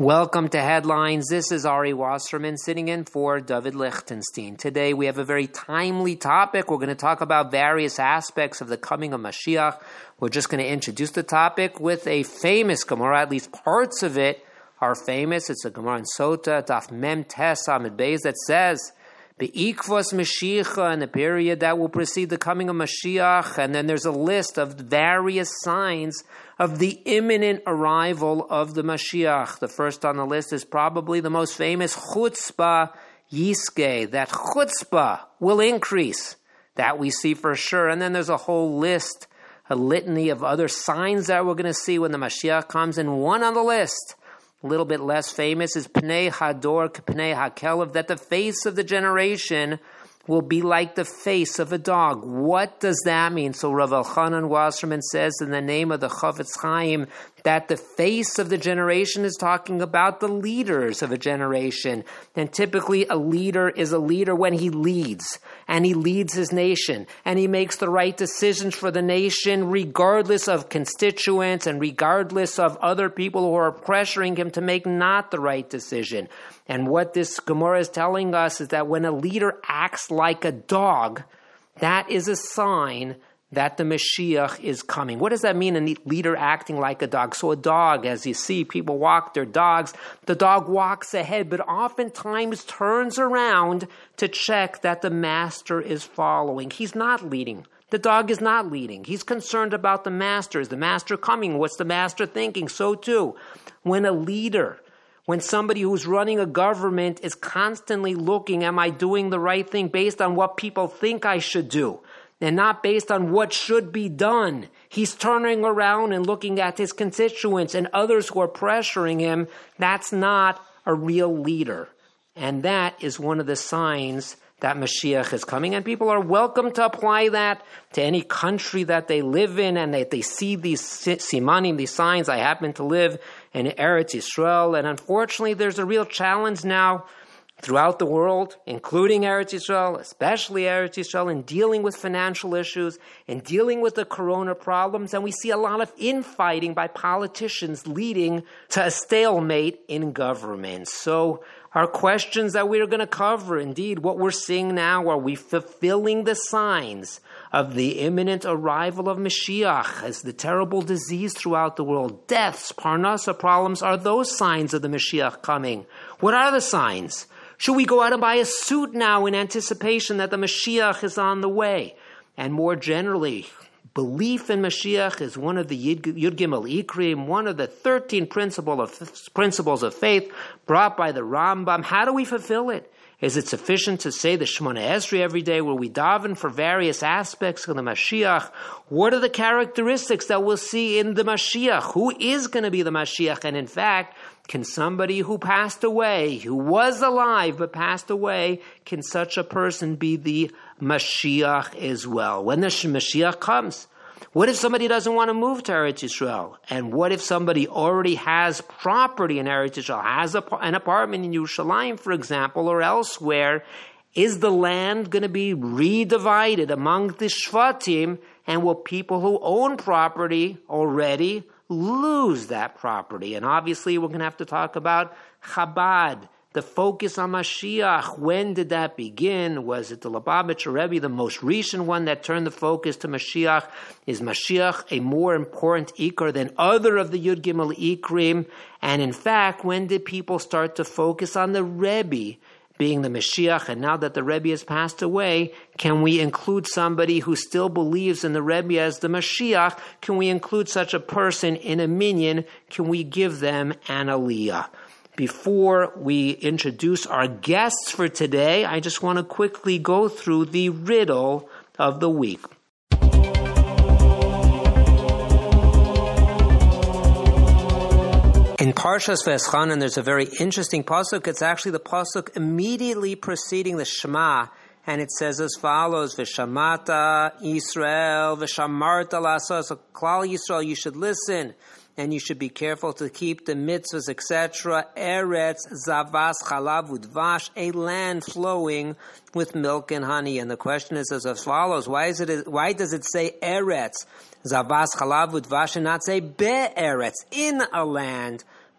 Welcome to Headlines. This is Ari Wasserman sitting in for David Lichtenstein. Today we have a very timely topic. We're going to talk about various aspects of the coming of Mashiach. We're just going to introduce the topic with a famous Gemara, at least parts of it are famous. It's a Gemara in Sota, Daf Mem Tes Amid Beis, that says, Be'ikvos Mashiach, in the period that will precede the coming of Mashiach, and then there's a list of various signs of the imminent arrival of the Mashiach. The first on the list is probably the most famous, Chutzpah Yiske, that Chutzpah will increase. That we see for sure. And then there's a whole list, a litany of other signs that we're going to see when the Mashiach comes, and one on the list, a little bit less famous, is Pnei Hador Pnei HaKelev, that the face of the generation will be like the face of a dog. What does that mean? So Rav Elchanan Wasserman says in the name of the Chafetz Chaim that the face of the generation is talking about the leaders of a generation. And typically a leader is a leader when he leads, and he leads his nation, and he makes the right decisions for the nation regardless of constituents and regardless of other people who are pressuring him to make not the right decision. And what this Gemara is telling us is that when a leader acts like a dog, that is a sign that the Mashiach is coming. What does that mean, a leader acting like a dog? So a dog, as you see people walk their dogs, the dog walks ahead, but oftentimes turns around to check that the master is following. He's not leading. The dog is not leading. He's concerned about the master. Is the master coming? What's the master thinking? So too, when a leader, when somebody who's running a government is constantly looking, am I doing the right thing based on what people think I should do, and not based on what should be done? He's turning around and looking at his constituents and others who are pressuring him. That's not a real leader. And that is one of the signs that Mashiach is coming. And people are welcome to apply that to any country that they live in, and that they see these simanim, these signs. I happen to live in Eretz Yisrael, and unfortunately there's a real challenge now throughout the world, including Eretz Yisrael, especially Eretz Yisrael, in dealing with financial issues, in dealing with the corona problems, and we see a lot of infighting by politicians leading to a stalemate in government. So our questions that we're going to cover, indeed, what we're seeing now, are we fulfilling the signs of the imminent arrival of Mashiach as the terrible disease throughout the world, deaths, parnasa problems, are those signs of the Mashiach coming? What are the signs? Should we go out and buy a suit now in anticipation that the Mashiach is on the way? And more generally, belief in Mashiach is one of the Yud Gimel Ikrim, one of the 13 principles of faith brought by the Rambam. How do we fulfill it? Is it sufficient to say the Shemona Esrei every day, where we daven for various aspects of the Mashiach? What are the characteristics that we'll see in the Mashiach? Who is going to be the Mashiach? And in fact, can somebody who passed away, who was alive but passed away, can such a person be the Mashiach as well? When the Mashiach comes, what if somebody doesn't want to move to Eretz Yisrael? And what if somebody already has property in Eretz Yisrael, has an apartment in Yerushalayim, for example, or elsewhere? Is the land going to be redivided among the Shvatim? And will people who own property already lose that property? And obviously we're going to have to talk about Chabad, the focus on Mashiach. When did that begin? Was it the Lubavitcher Rebbe, the most recent one, that turned the focus to Mashiach? Is Mashiach a more important Ikar than other of the Yud Gimel Ikrim? And in fact, when did people start to focus on the Rebbe being the Mashiach? And now that the Rebbe has passed away, can we include somebody who still believes in the Rebbe as the Mashiach? Can we include such a person in a minyan? Can we give them an aliyah? Before we introduce our guests for today, I just want to quickly go through the riddle of the week. In Parshas V'eschanan, there's a very interesting pasuk. It's actually the pasuk immediately preceding the Shema, and it says as follows: V'shamata Yisrael, v'shamarta la'asos. So, Klal Yisrael, you should listen, and you should be careful to keep the mitzvahs, etc. Eretz zavas chalav udvash, a land flowing with milk and honey. And the question is as follows: Why does it say Eretz zavas chalav udvash and not say be'eretz, in a land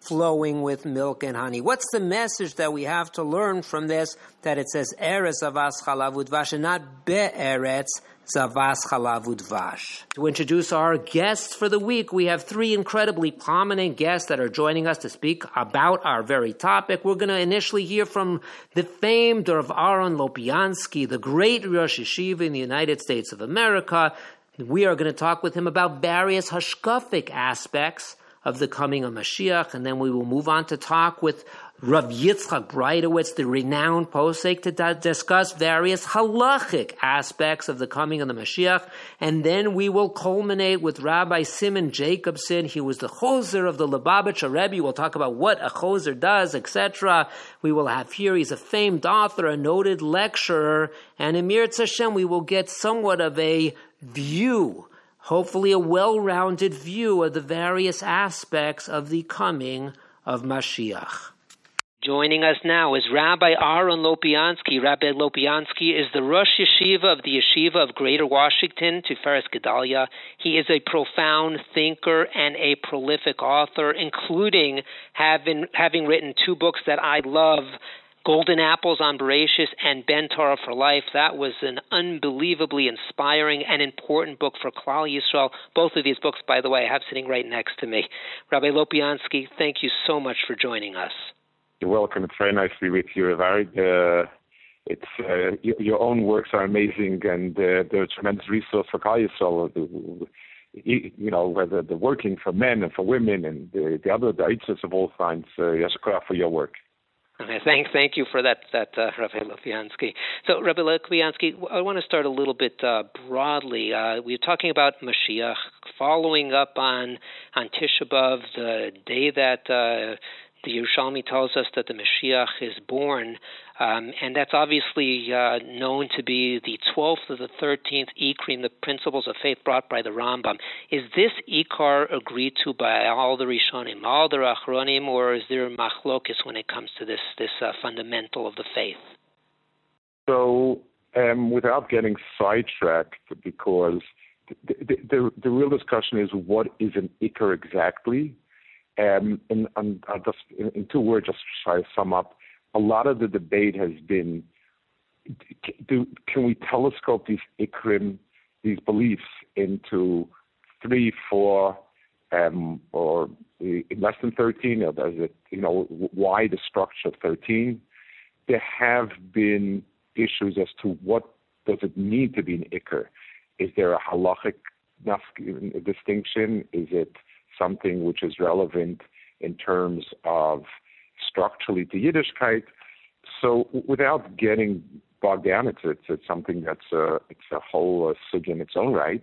flowing with milk and honey. What's the message that we have to learn from this, that it says Eretz Zavas Chalav Udvash and not Be'eretz Zavas Chalav Udvash? To introduce our guests for the week, we have three incredibly prominent guests that are joining us to speak about our very topic. We're going to initially hear from the famed Rav Aaron Lopiansky, the great Rosh Yeshiva in the United States of America. We are going to talk with him about various hashkafic aspects of the coming of Mashiach, and then we will move on to talk with Rav Yitzchak Breitowitz, the renowned posek, to discuss various halachic aspects of the coming of the Mashiach, and then we will culminate with Rabbi Simon Jacobson. He was the choser of the Lubavitcher Rebbe. We'll talk about what a choser does, etc. We will have here, he's a famed author, a noted lecturer, and in Mirz Hashem we will get somewhat of a view, hopefully a well-rounded view of the various aspects of the coming of Mashiach. Joining us now is Rabbi Aaron Lopiansky. Rabbi Lopiansky is the Rosh Yeshiva of the Yeshiva of Greater Washington, Tiferes Gedalia. He is a profound thinker and a prolific author, including having written two books that I love, Golden Apples on Bereshis and Ben Torah for Life. That was an unbelievably inspiring and important book for Klal Yisrael. Both of these books, by the way, I have sitting right next to me. Rabbi Lopiansky, thank you so much for joining us. You're welcome. It's very nice to be with you, Ravari. Your own works are amazing, and they're a tremendous resource for Klal Yisrael. You know, whether they're working for men and for women and the other itzos of all kinds. Yashakar for your work. Okay, thank you for that, Rabbi Lopiansky. So, Rabbi Lopiansky, I want to start a little bit broadly. We're talking about Mashiach, following up on Tisha B'Av, the day that the Yerushalmi tells us that the Mashiach is born, and that's obviously known to be the 12th of the 13th Ikrim, the principles of faith brought by the Rambam. Is this Ikar agreed to by all the Rishonim, all the Achronim, or is there machlokes when it comes to this fundamental of the faith? So, without getting sidetracked, because the real discussion is what is an Ikar exactly. And I'll just, in two words, just try to sum up. A lot of the debate has been, can we telescope these ikrim, these beliefs, into 3, 4, or less than 13, or does it, why the structure of 13? There have been issues as to what does it need to be an ikr. Is there a halachic distinction? Is it something which is relevant in terms of structurally to Yiddishkeit? So without getting bogged down, it's something that's it's a whole sig in its own right.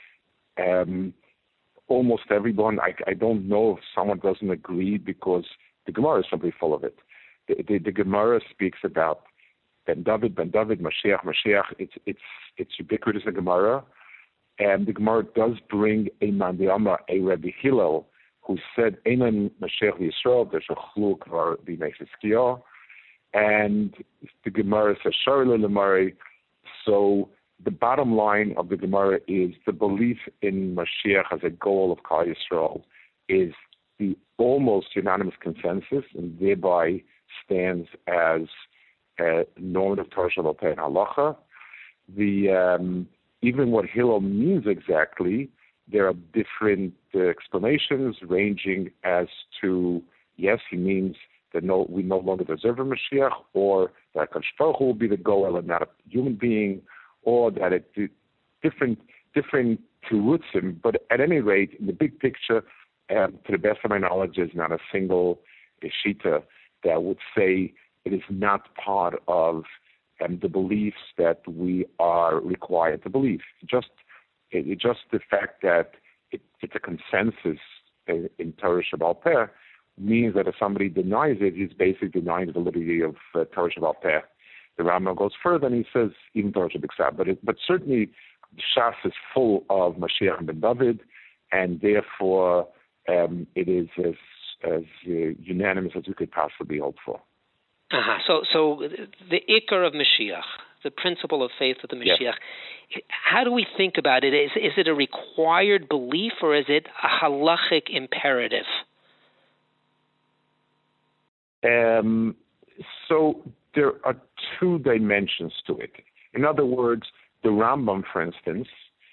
Almost everyone, I don't know if someone doesn't agree, because the Gemara is simply full of it. The Gemara speaks about Ben David, Mashiach. It's ubiquitous in Gemara. And the Gemara does bring a Mandiyama, a Rabbi Hillel, who said, Einan Mashiach Yisrael, there's a chluk var b'nei. And the Gemara says, Sharle Lemari. So the bottom line of the Gemara is the belief in Mashiach as a goal of Klal Yisrael is the almost unanimous consensus, and thereby stands as a normative Torah Shabbat and Halacha. Even what Hillel means exactly, there are different explanations ranging as to, yes, he means that we no longer deserve a Mashiach, or that Kadosh Baruch Hu will be the goel and not a human being, or that it different terutzim. But at any rate, in the big picture, to the best of my knowledge, there's not a single shita that would say it is not part of the beliefs that we are required to believe. Just the fact that it's a consensus in Torah Shebaal Peh means that if somebody denies it, he's basically denying the validity of Torah Shebaal Peh. The Rambam goes further and he says even Torah Shebiksav, but certainly Shas is full of Mashiach and Ben David, and therefore it is as unanimous as we could possibly hope for. So the Ikar of Mashiach, the principle of faith of the Mashiach, yes. How do we think about it? Is it a required belief, or is it a halachic imperative? So there are two dimensions to it. In other words, the Rambam, for instance,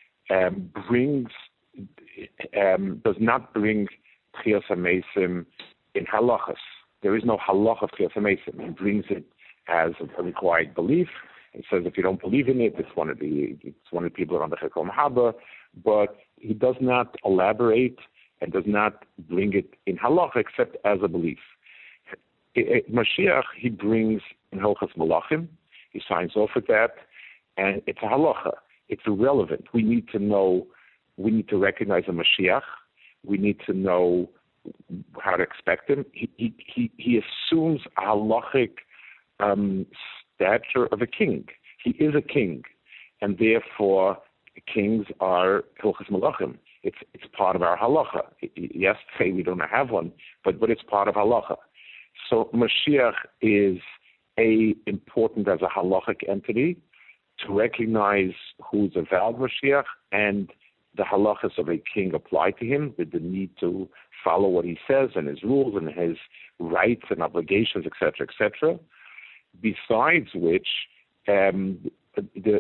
does not bring Tchias HaMeisim in halachas. There is no halach of Tchias HaMeisim. He brings it as a required belief. He says if you don't believe in it, it's one of the people around the Chekom Haba, but he does not elaborate and does not bring it in halacha except as a belief. Mashiach, he brings in Hilchas Malachim, he signs off with that, and it's a halacha. It's irrelevant. We need to recognize a Mashiach. We need to know how to expect him. He assumes a halachic stature of a king. He is a king, and therefore kings are Hilchas Malachim. It's part of our halacha. Yes, say we don't have one, but it's part of halacha. So Mashiach is important as a halachic entity to recognize who's a valid Mashiach, and the halachas of a king apply to him with the need to follow what he says and his rules and his rights and obligations, etc., etc. Besides which, the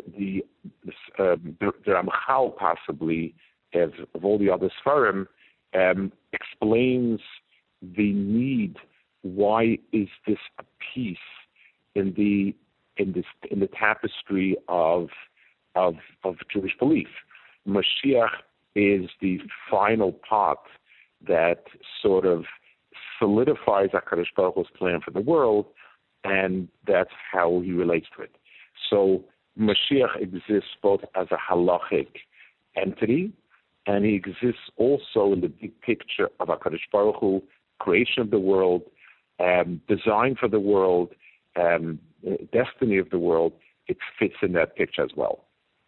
Ramchal possibly, of all the other Sfarim, explains the need. Why is this a piece in the tapestry of Jewish belief? Mashiach is the final part that sort of solidifies HaKadosh Baruch Hu's plan for the world, and that's how he relates to it. So Mashiach exists both as a halachic entity, and he exists also in the big picture of HaKadosh Baruch Hu, creation of the world, design for the world, destiny of the world. It fits in that picture as well.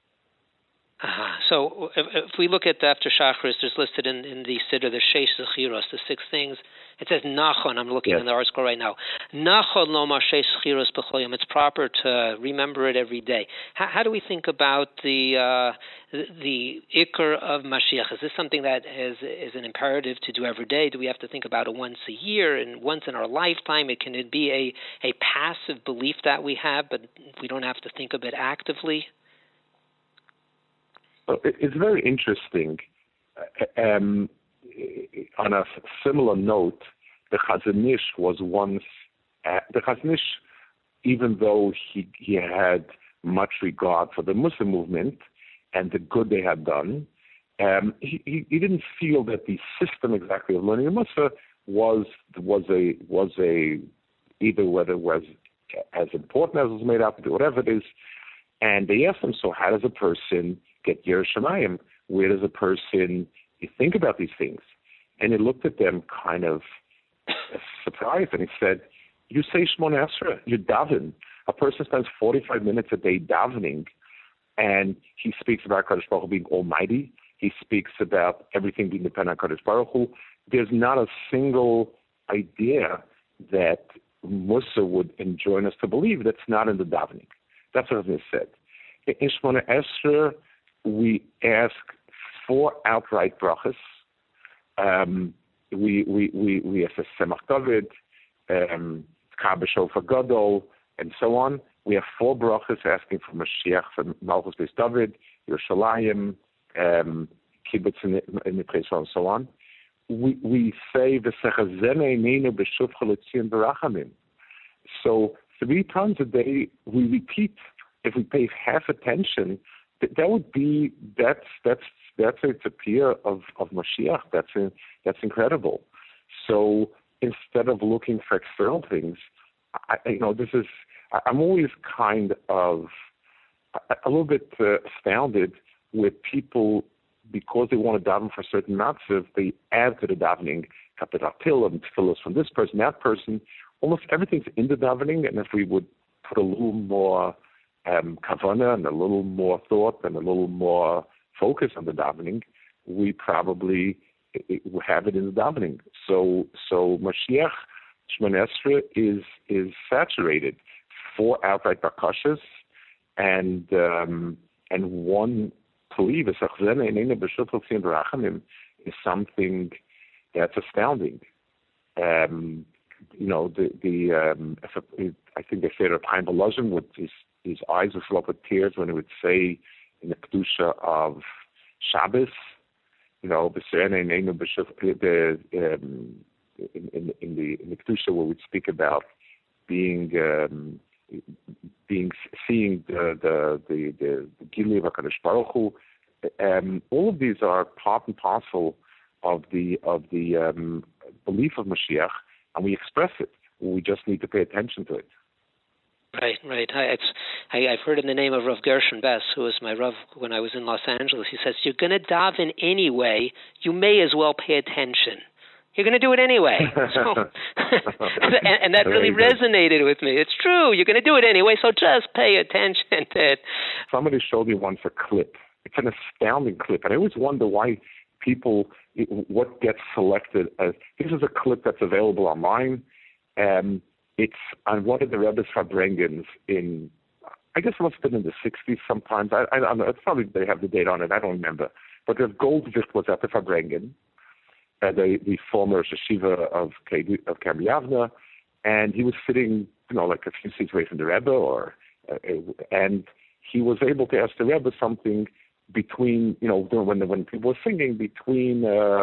So if we look at after Shacharis, there's listed in the Siddur the Sheish Zechiros, the 6 things. It says Nachon. I'm looking in the article right now. Nachon lomar Sheish Zechiros b'chol. It's proper to remember it every day. How do we think about the Iker of Mashiach? Is this something that is an imperative to do every day? Do we have to think about it once a year and once in our lifetime? Can it be a passive belief that we have, but we don't have to think of it actively? It's very interesting. On a similar note, the Chazon Ish was once, the Chazon Ish, even though he had much regard for the Muslim movement and the good they had done, he didn't feel that the system exactly of learning the Musaf was either whether it was as important as it was made out to be, whatever it is. And they asked him, so how does a person get Yer Shemayim? Where does a person think about these things? And he looked at them kind of surprised, and he said, you say Shmona Esrei, you daven. A person spends 45 minutes a day davening, and he speaks about Kadosh Baruch Hu being almighty. He speaks about everything being dependent on Kadosh Baruch Hu. There's not a single idea that Musa would enjoin us to believe that's not in the davening. That's what it said. In Shmona Esrei, we ask 4 outright brachas. We ask Semach David, Kabel Shofar Gadol, and so on. We have 4 brachas asking for Mashiach, for Malchus Beis David, Yerushalayim, Kibbutz and Nitreso, and so on. We say V'sechazene Einu B'shuvcha L'tzion B'rachamim. So 3 times a day we repeat. If we pay half attention, that would be that's it's a peer of Mashiach. That's incredible. So instead of looking for external things, I'm always kind of a little bit astounded with people, because they want to daven for certain matzav, they add to the davening kapital and tefillos from this person, that person. Almost everything's in the davening, and if we would put a little more kavanah and a little more thought and a little more focus on the davening, we probably have it in the davening. So Mashiach Shmona Esrei is saturated. 4 outright bakashas and 1 plea is something that's astounding. I think they say that Chaim Volozhin with his eyes would fill up with tears when he would say in the kedusha of Shabbos, in the kedusha where we'd speak about seeing the Gilui of HaKadosh Baruch Hu. All of these are part and parcel of the belief of Mashiach, and we express it. We just need to pay attention to it. Right. I've heard in the name of Rav Gershon Bess, who was my Rav when I was in Los Angeles. He says, you're going to daven anyway, you may as well pay attention. You're going to do it anyway. So, and that really resonated with me. It's true. You're going to do it anyway, so just pay attention to it. Somebody showed me once a clip. It's an astounding clip. And I always wonder why what gets selected as, this is a clip that's available online. It's on one of the Rebbe's Farbrengens in, I guess it must have been in the 60s sometimes. I don't know. It's probably, they have the date on it. I don't remember. But the Goldvicht was at the Farbrengen, the former yeshiva of Camp Yavna, and he was sitting, like a few seats away from the Rebbe, and he was able to ask the Rebbe something between, when people were singing, between,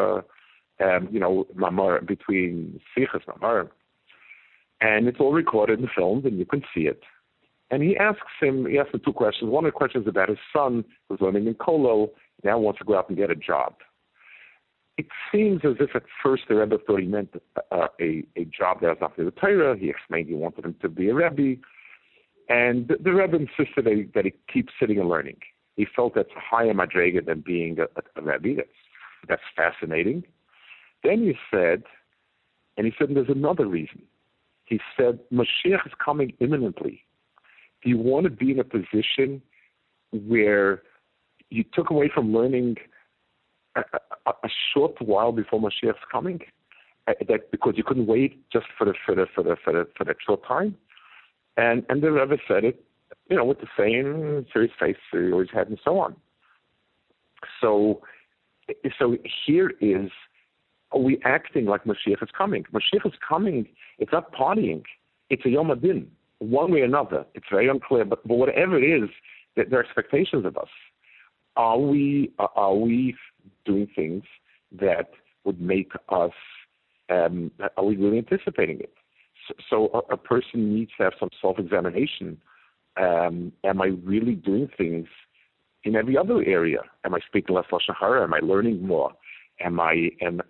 Mamar, between Sichas, Mamar. And it's all recorded and filmed, and you can see it. And he asked him two questions. One of the questions about his son, who's learning in Kolo, now wants to go out and get a job. It seems as if at first the Rebbe thought he meant a job that was not the Torah. He explained he wanted him to be a Rebbe. And the Rebbe insisted that he keep sitting and learning. He felt that's higher madrega than being a Rebbe. That's fascinating. Then he said there's another reason. He said, Mashiach is coming imminently. Do you want to be in a position where you took away from learning a short while before Mashiach's coming? That because you couldn't wait just for that short time? And the Rebbe said it, with the same serious face he always had and so on. So here is, are we acting like Mashiach is coming? Mashiach is coming. It's not partying. It's a Yom Adin, one way or another. It's very unclear, but whatever it is, there are expectations of us. Are we doing things that would make us? Are we really anticipating it? So a person needs to have some self-examination. Am I really doing things in every other area? Am I speaking less Lashon Hara? Am I learning more? Am I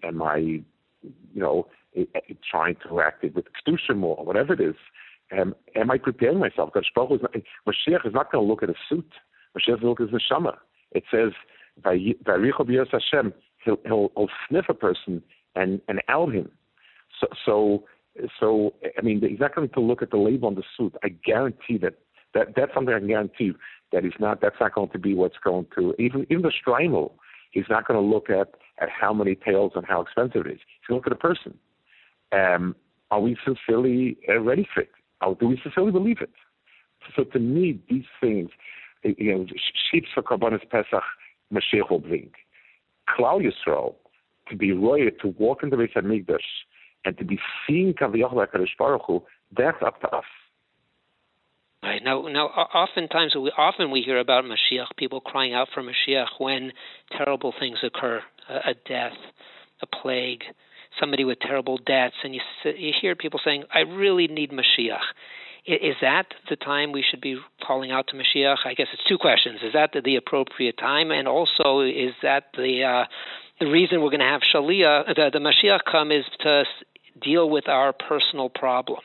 trying to act with Kedusha more, whatever it is? Am I preparing myself? Mashiach is not going to look at a suit. Mashiach will look at his neshama. It says, "Vayricho b'yos Hashem." He'll sniff a person and out him. So I mean, he's not going to look at the label on the suit. I guarantee that's something I can guarantee that that's not going to be what's going to even the Shtreimel. He's not going to look at how many tails and how expensive it is. He's going to look at a person. Are we sincerely ready for it? Do we sincerely believe it? So to me, these things, sheep for Karbanis Pesach, Mashiach will bring. Klal Yisrael, to be royal, to walk in the Beis HaMikdash, and to be seen Kaviyach HaKadosh Baruch Hu, that's up to us. Right. Now, oftentimes, we hear about Mashiach, people crying out for Mashiach when terrible things occur, a death, a plague, somebody with terrible debts, and you hear people saying, I really need Mashiach. Is that the time we should be calling out to Mashiach? I guess it's two questions. Is that the appropriate time? And also, is that the reason we're going to have Shaliach, the Mashiach come, is to deal with our personal problems?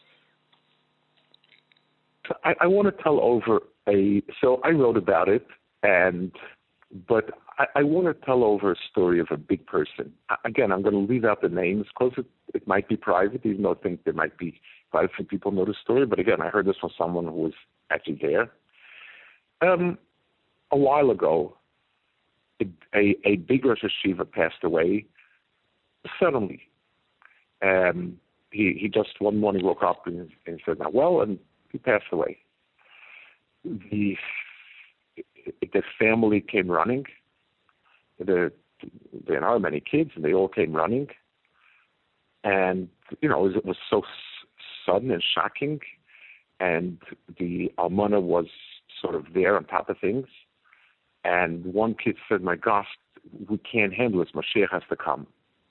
I want to tell over so I wrote about it, but I want to tell over a story of a big person. Again, I'm going to leave out the names because it might be private, even though I think there might be quite a few people know the story. But again, I heard this from someone who was actually there. A while ago, a big Rosh Hashiva passed away suddenly. He just one morning woke up and said, "Not well," and he passed away. The family came running. There are many kids, and they all came running. And, it was so sudden and shocking. And the almana was sort of there on top of things. And one kid said, my gosh, we can't handle this. Mashiach has to come.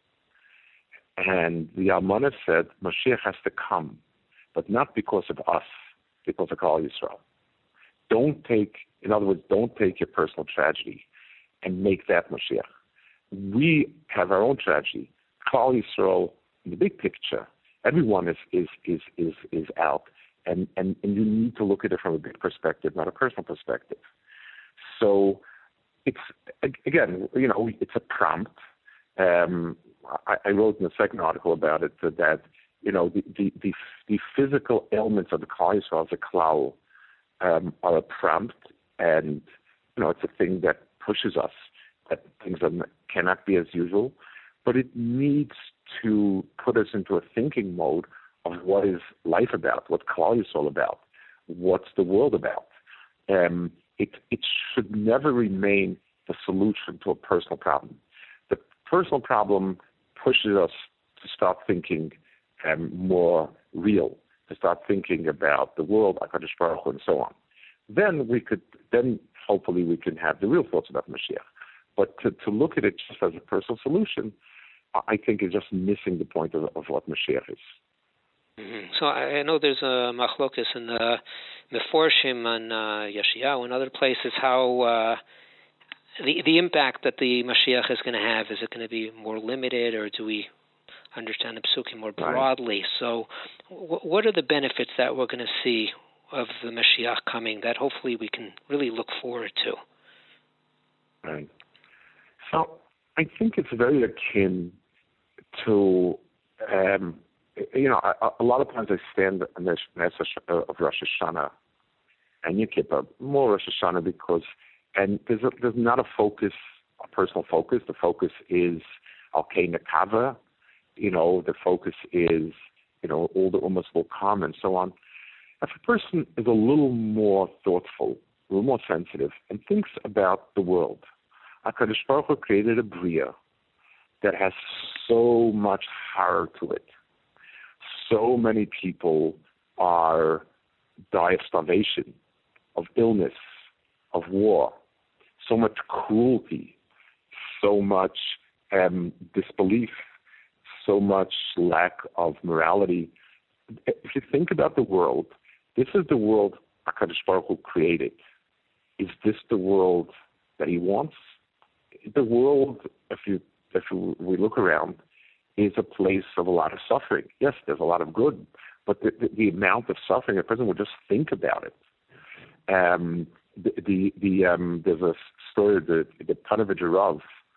And the almana said, Mashiach has to come, but not because of us, because of Klal Yisrael. Don't take your personal tragedy and make that Mashiach. We have our own tragedy. Klal Yisrael, in the big picture, everyone is out, and you need to look at it from a big perspective, not a personal perspective. So it's again, it's a prompt. I wrote in the second article about it that the physical ailments of the Klal Yisrael as a klal are a prompt, and it's a thing that pushes us, that things cannot be as usual, but it needs to put us into a thinking mode of what is life about, what Klal Yisrael about, what's the world about. It should never remain the solution to a personal problem. The personal problem pushes us to start thinking more real, to start thinking about the world, HaKadosh Baruch Hu, and so on. Then hopefully we can have the real thoughts about Mashiach. But to look at it just as a personal solution, I think is just missing the point of what Mashiach is. Mm-hmm. So I know there's a machlokus in the Meforshim and Yeshayahu and other places how the impact that the Mashiach is going to have, is it going to be more limited, or do we understand the Psukim more broadly? Right. So what are the benefits that we're going to see of the Mashiach coming that hopefully we can really look forward to? Right. So I think it's very akin to, a lot of times I stand on the Nesach of Rosh Hashanah and Yom Kippur, more Rosh Hashanah, because there's not a focus, a personal focus. The focus is Al-Kei Nekava. The focus is, all the Ummahs will come and so on. If a person is a little more thoughtful, a little more sensitive, and thinks about the world, HaKadosh Baruch Hu created a Bria that has so much horror to it. So many people die of starvation, of illness, of war, so much cruelty, so much disbelief, so much lack of morality. If you think about the world, this is the world HaKadosh Baruch Hu created. Is this the world that He wants? The world, if we look around, is a place of a lot of suffering. Yes, there's a lot of good, but the amount of suffering, a person would just think about it. There's a story, the Panovich Rav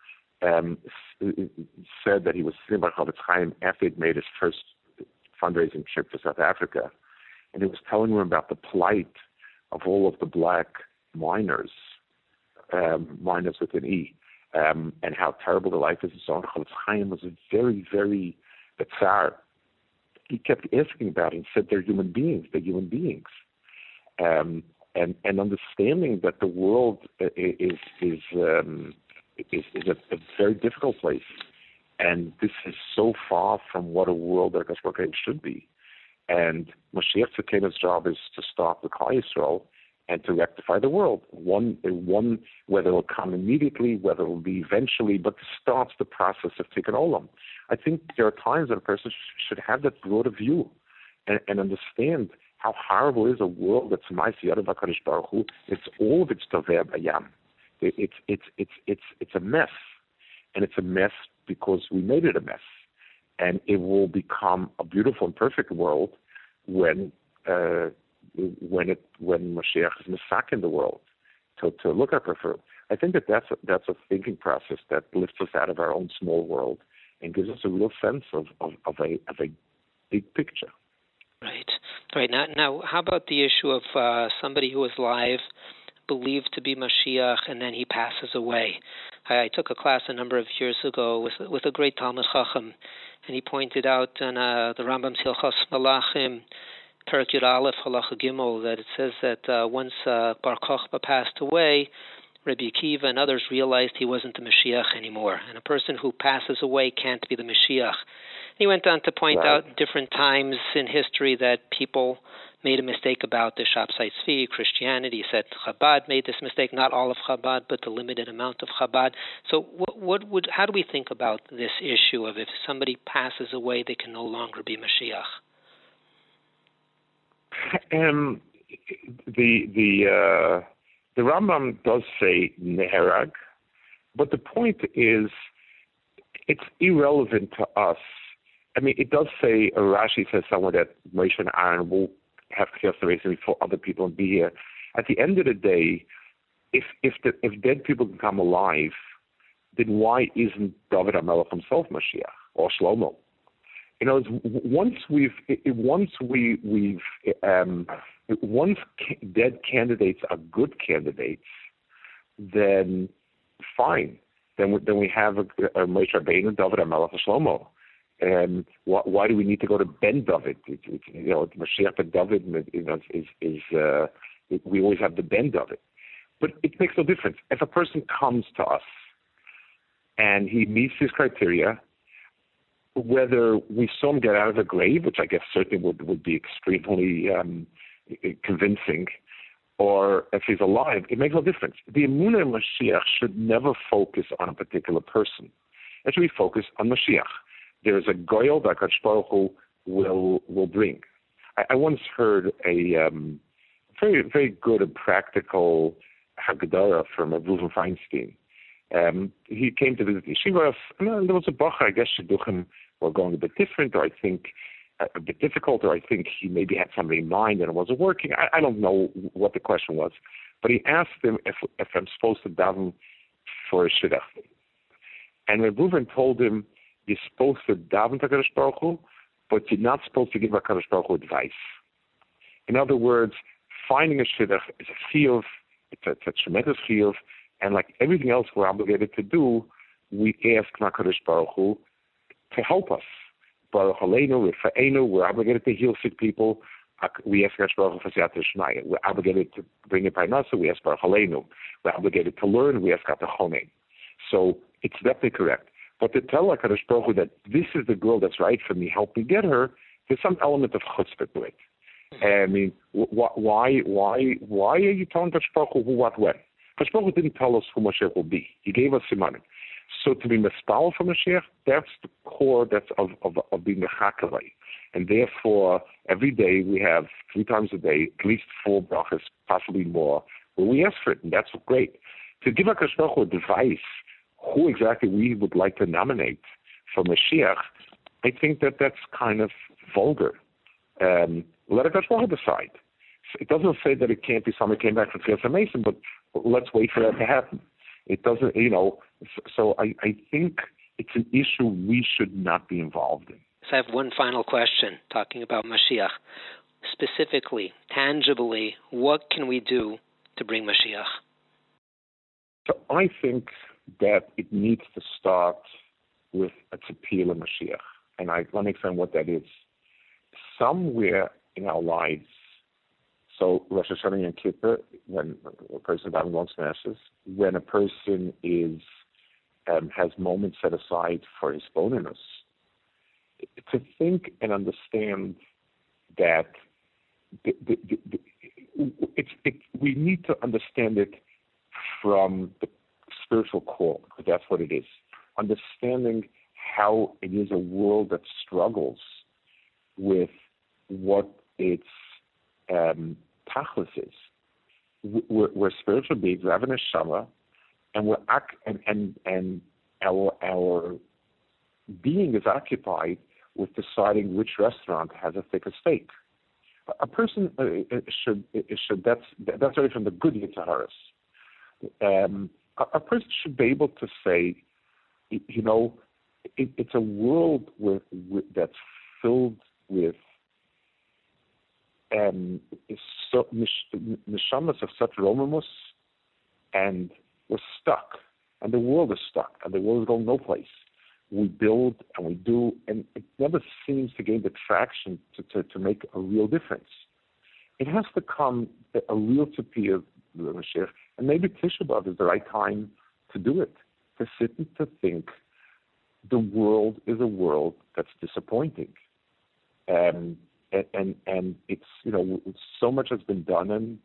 said that he was sitting by Chofetz Chaim after he'd made his first fundraising trip to South Africa, and he was telling him about the plight of all of the black miners with an E, and how terrible the life is and so on. Chofetz Chaim was very, very tsar. He kept asking about it and said they're human beings. And understanding that the world is a very difficult place, and this is so far from what a world like HaKadosh should be. And Mashiach Tzidkenu's job is to stop the Klal Yisrael and to rectify the world. One, whether it will come immediately, whether it will be eventually, but starts the process of Tikkun Olam. I think there are times that a person should have that broader view and understand how horrible is a world that's Ma'aseh Yadav HaKadosh Baruch Hu. It's all of its Taveh Bayam. It's a mess, and it's a mess because we made it a mess, and it will become a beautiful and perfect world when Mashiach is Mesak in the world to look at her. I think that's a thinking process that lifts us out of our own small world and gives us a real sense of a big picture. Right. Now, how about the issue of somebody who is alive, believed to be Mashiach, and then he passes away? I took a class a number of years ago with a great Talmud Chacham, and he pointed out in the Rambam's Hilchos Malachim, Perek Yud Aleph, Halacha Gimel, that it says that once Bar Kochba passed away, Rabbi Akiva and others realized he wasn't the Mashiach anymore. And a person who passes away can't be the Mashiach. He went on to point out different times in history that people made a mistake about the Shabtai Tzvi, Christianity. He said Chabad made this mistake, not all of Chabad, but the limited amount of Chabad. So how do we think about this issue of if somebody passes away, they can no longer be Mashiach? The Rambam does say Neherag, but the point is it's irrelevant to us. I mean, it does say, Rashi says somewhere that Moshe and Aaron will have Chiyas before other people and be here. At the end of the day, if dead people can come alive, then why isn't David HaMelech himself Mashiach or Shlomo? You know, once dead candidates are good candidates, then fine. Then we have a Moshe Rabbeinu, David HaMelech, and Shlomo. And why do we need to go to Ben David? Mashiach ben David we always have the Ben David. But it makes no difference. If a person comes to us and he meets his criteria, whether we saw him get out of the grave, which I guess certainly would be extremely convincing, or if he's alive, it makes no difference. The Emunah Mashiach should never focus on a particular person. It should be focused on Mashiach. There is a goyel that HaKadosh Baruch Hu will bring. I once heard a very, very good and practical Haggadah from Reuven Feinstein. He came to visit Yeshiva, and there was a bracha. I guess Shidduchim were going a bit different, or I think a bit difficult, or I think he maybe had somebody in mind and it wasn't working. I don't know what the question was, but he asked him if I'm supposed to daven for a shidduch. And Reuven told him, you're supposed to daven to HaKadosh Baruch Hu, but you're not supposed to give HaKadosh Baruch Hu advice. In other words, finding a shidduch is a chiyuv, it's a tremendous chiyuv, and like everything else we're obligated to do, we ask HaKadosh Baruch Hu to help us. Baruch Aleinu, Rifa'enu, we're obligated to heal sick people. We ask HaKadosh Baruch Hu for Siyata Shmaya. We're obligated to bring in Parnasa, we ask Baruch Aleinu. We're obligated to learn, we ask Atachone. So it's definitely correct. But to tell HaKadosh Baruch Hu that this is the girl that's right for me, help me get her, there's some element of chutzpah to it. I mean, why are you telling HaKadosh Baruch Hu who, what, when? HaKadosh Baruch Hu didn't tell us who Mashiach will be. He gave us simanim. So to be mispal for Mashiach, that's the core of being mechakalei. And therefore, every day we have 3 times a day, at least 4 brachas, possibly more, where we ask for it, and that's great. To give HaKadosh Baruch Hu a device who exactly we would like to nominate for Mashiach, I think that's kind of vulgar. Let HaKadosh Baruch Hu decide. It doesn't say that it can't be somebody came back from Tchias Mason, but let's wait for that to happen. It doesn't, so I think it's an issue we should not be involved in. So I have one final question, talking about Mashiach. Specifically, tangibly, what can we do to bring Mashiach? So I think that it needs to start with a tzipiyah Mashiach. And let me explain what that is. Somewhere in our lives, so Rosh Hashanah and Kippur, when a person is having long masses, when a person has moments set aside for his bonus, to think and understand that we need to understand it from the spiritual core, because that's what it is. Understanding how it is a world that struggles with what its tachlis is. We're spiritual beings, we have a neshama, and our being is occupied with deciding which restaurant has a thicker steak. A person should that's already from the good Yitzaharis. A person should be able to say, it's a world that's filled with neshamas of such romamus, and we're stuck, and the world is stuck, and the world is going no place. We build and we do, and it never seems to gain the traction to make a real difference. It has to come a real tzipiyah, and maybe Tisha B'Av is the right time to do it, to sit and to think, the world is a world that's disappointing. And it's, so much has been done, and,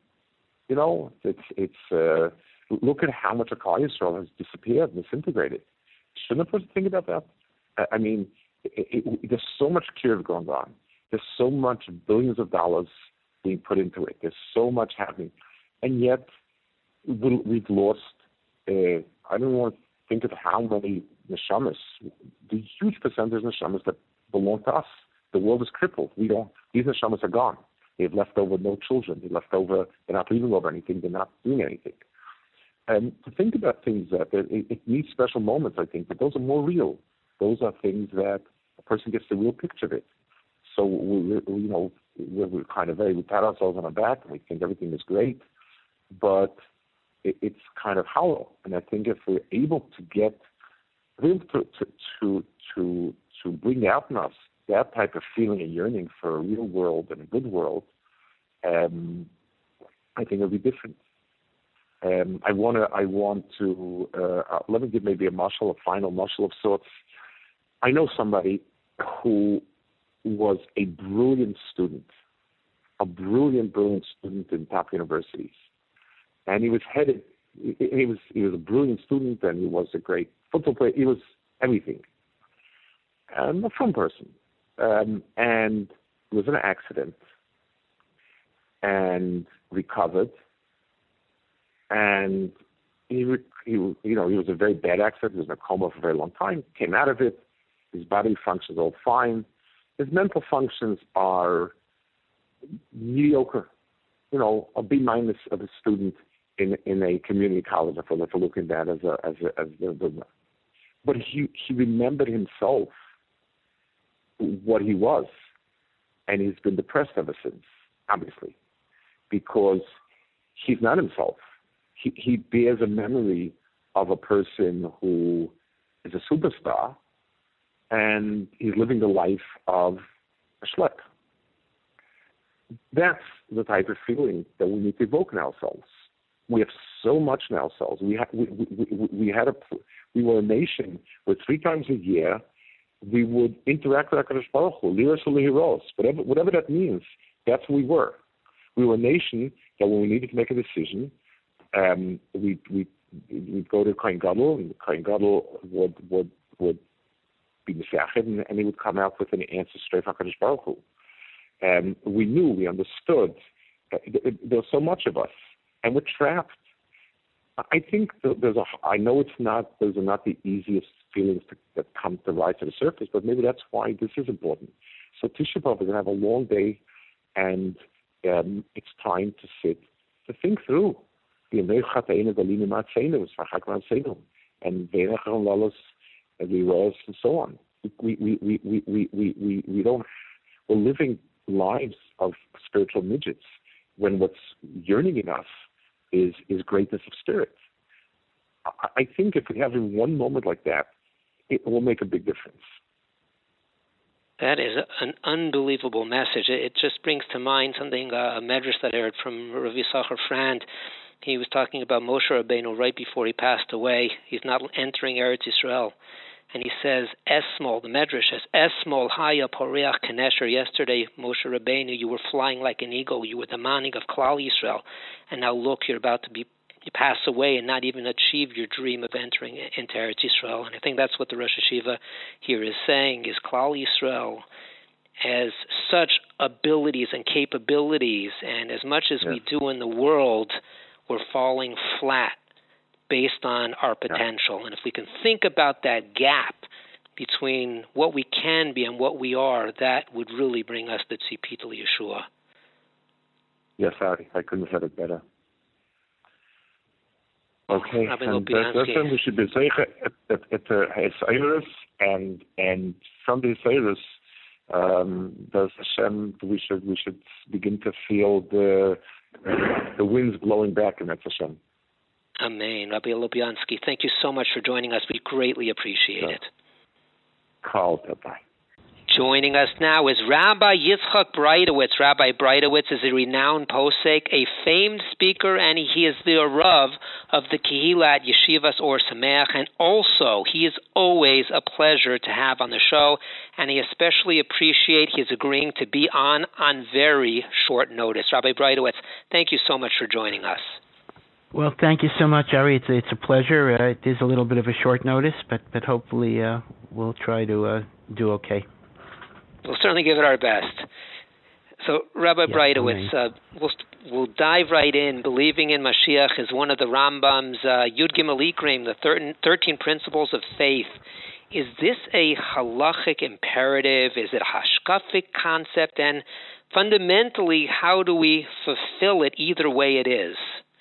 look at how much of Klal Yisrael has disappeared, disintegrated. Shouldn't a person think about that? I mean, there's so much care going on. There's so much billions of dollars being put into it. There's so much happening. And yet, we've lost, I don't want to think of how many neshamas, the huge percentage of neshamas that belong to us. The world is crippled. These neshamas are gone. They've left over no children. They're not leaving over anything. They're not doing anything. And to think about things it needs special moments, I think, but those are more real. Those are things that a person gets the real picture of it. So we're kind of we pat ourselves on the back and we think everything is great, but it's kind of hollow. And I think if we're able to bring out in us that type of feeling and yearning for a real world and a good world, I think it'll be different. I want to let me give maybe a final mashal of sorts. I know somebody who was a brilliant student in top universities, and he was headed. He was a brilliant student, and he was a great football player. He was everything. A fun person, and he was in an accident and recovered. And he was a very bad accident. He was in a coma for a very long time. Came out of it. His body functions all fine. His mental functions are mediocre. A B- of a student in a community college. If we're looking at that as but he remembered himself what he was, and he's been depressed ever since. Obviously, because he's not himself. He bears a memory of a person who is a superstar, and he's living the life of a schleck. That's the type of feeling that we need to evoke in ourselves. We have so much in ourselves. We were a nation where 3 times a year we would interact with HaKadosh Baruch Hu, liros ulehiros, whatever that means. That's who we were. We were a nation that when we needed to make a decision, we'd go to Kohen Gadol, and Kohen Gadol would be Mesachid, and he would come out with an answer straight from HaKadosh Baruch Hu. And we understood. There's so much of us, and we're trapped. I think I know those are not the easiest feelings that come to rise to the surface, but maybe that's why this is important. So Tisha B'Av, we're going to have a long day, and it's time to sit, to think through. And we and so on. We're living lives of spiritual midgets when what's yearning in us is greatness of spirit. I think if we have one moment like that, it will make a big difference. That is an unbelievable message. It just brings to mind something, a medrash that I heard from Rav Yisachar Frand. He was talking about Moshe Rabbeinu right before he passed away. He's not entering Eretz Yisrael. And he says, Esmol, the medrash says, Esmol haya poreach kenesher. Yesterday, Moshe Rabbeinu, you were flying like an eagle. You were the manig of Klal Yisrael. And now look, you're about to pass away and not even achieve your dream of entering into Eretz Yisrael. And I think that's what the Rosh Hashiva here is saying, is Klal Yisrael has such abilities and capabilities, and as much as we do in the world, we're falling flat based on our potential. And if we can think about that gap between what we can be and what we are, that would really bring us the tzipit Yeshua. Yes, Ari, I couldn't have said it better. Okay, and we should be zeicha at Ha'esayros, and from the Ha'esayros, does Hashem, we should begin to feel the winds blowing back, and that's Hashem. Amen. Rabbi Lubiansky, thank you so much for joining us. We greatly appreciate it. Carl, bye. Joining us now is Rabbi Yitzchak Breitowitz. Rabbi Breitowitz is a renowned posek, a famed speaker, and he is the Rav of the Kehila at Yeshivas Or Sameach, and also he is always a pleasure to have on the show, and I especially appreciate his agreeing to be on very short notice. Rabbi Breitowitz, thank you so much for joining us. Well, thank you so much, Ari. It's a pleasure. It is a little bit of a short notice, but hopefully we'll try to do okay. We'll certainly give it our best. So, Rabbi Breitowitz, we'll dive right in. Believing in Mashiach is one of the Rambam's Yud Gimel Ikrim, the 13 Principles of Faith. Is this a halachic imperative? Is it a hashkafic concept? And fundamentally, how do we fulfill it either way it is?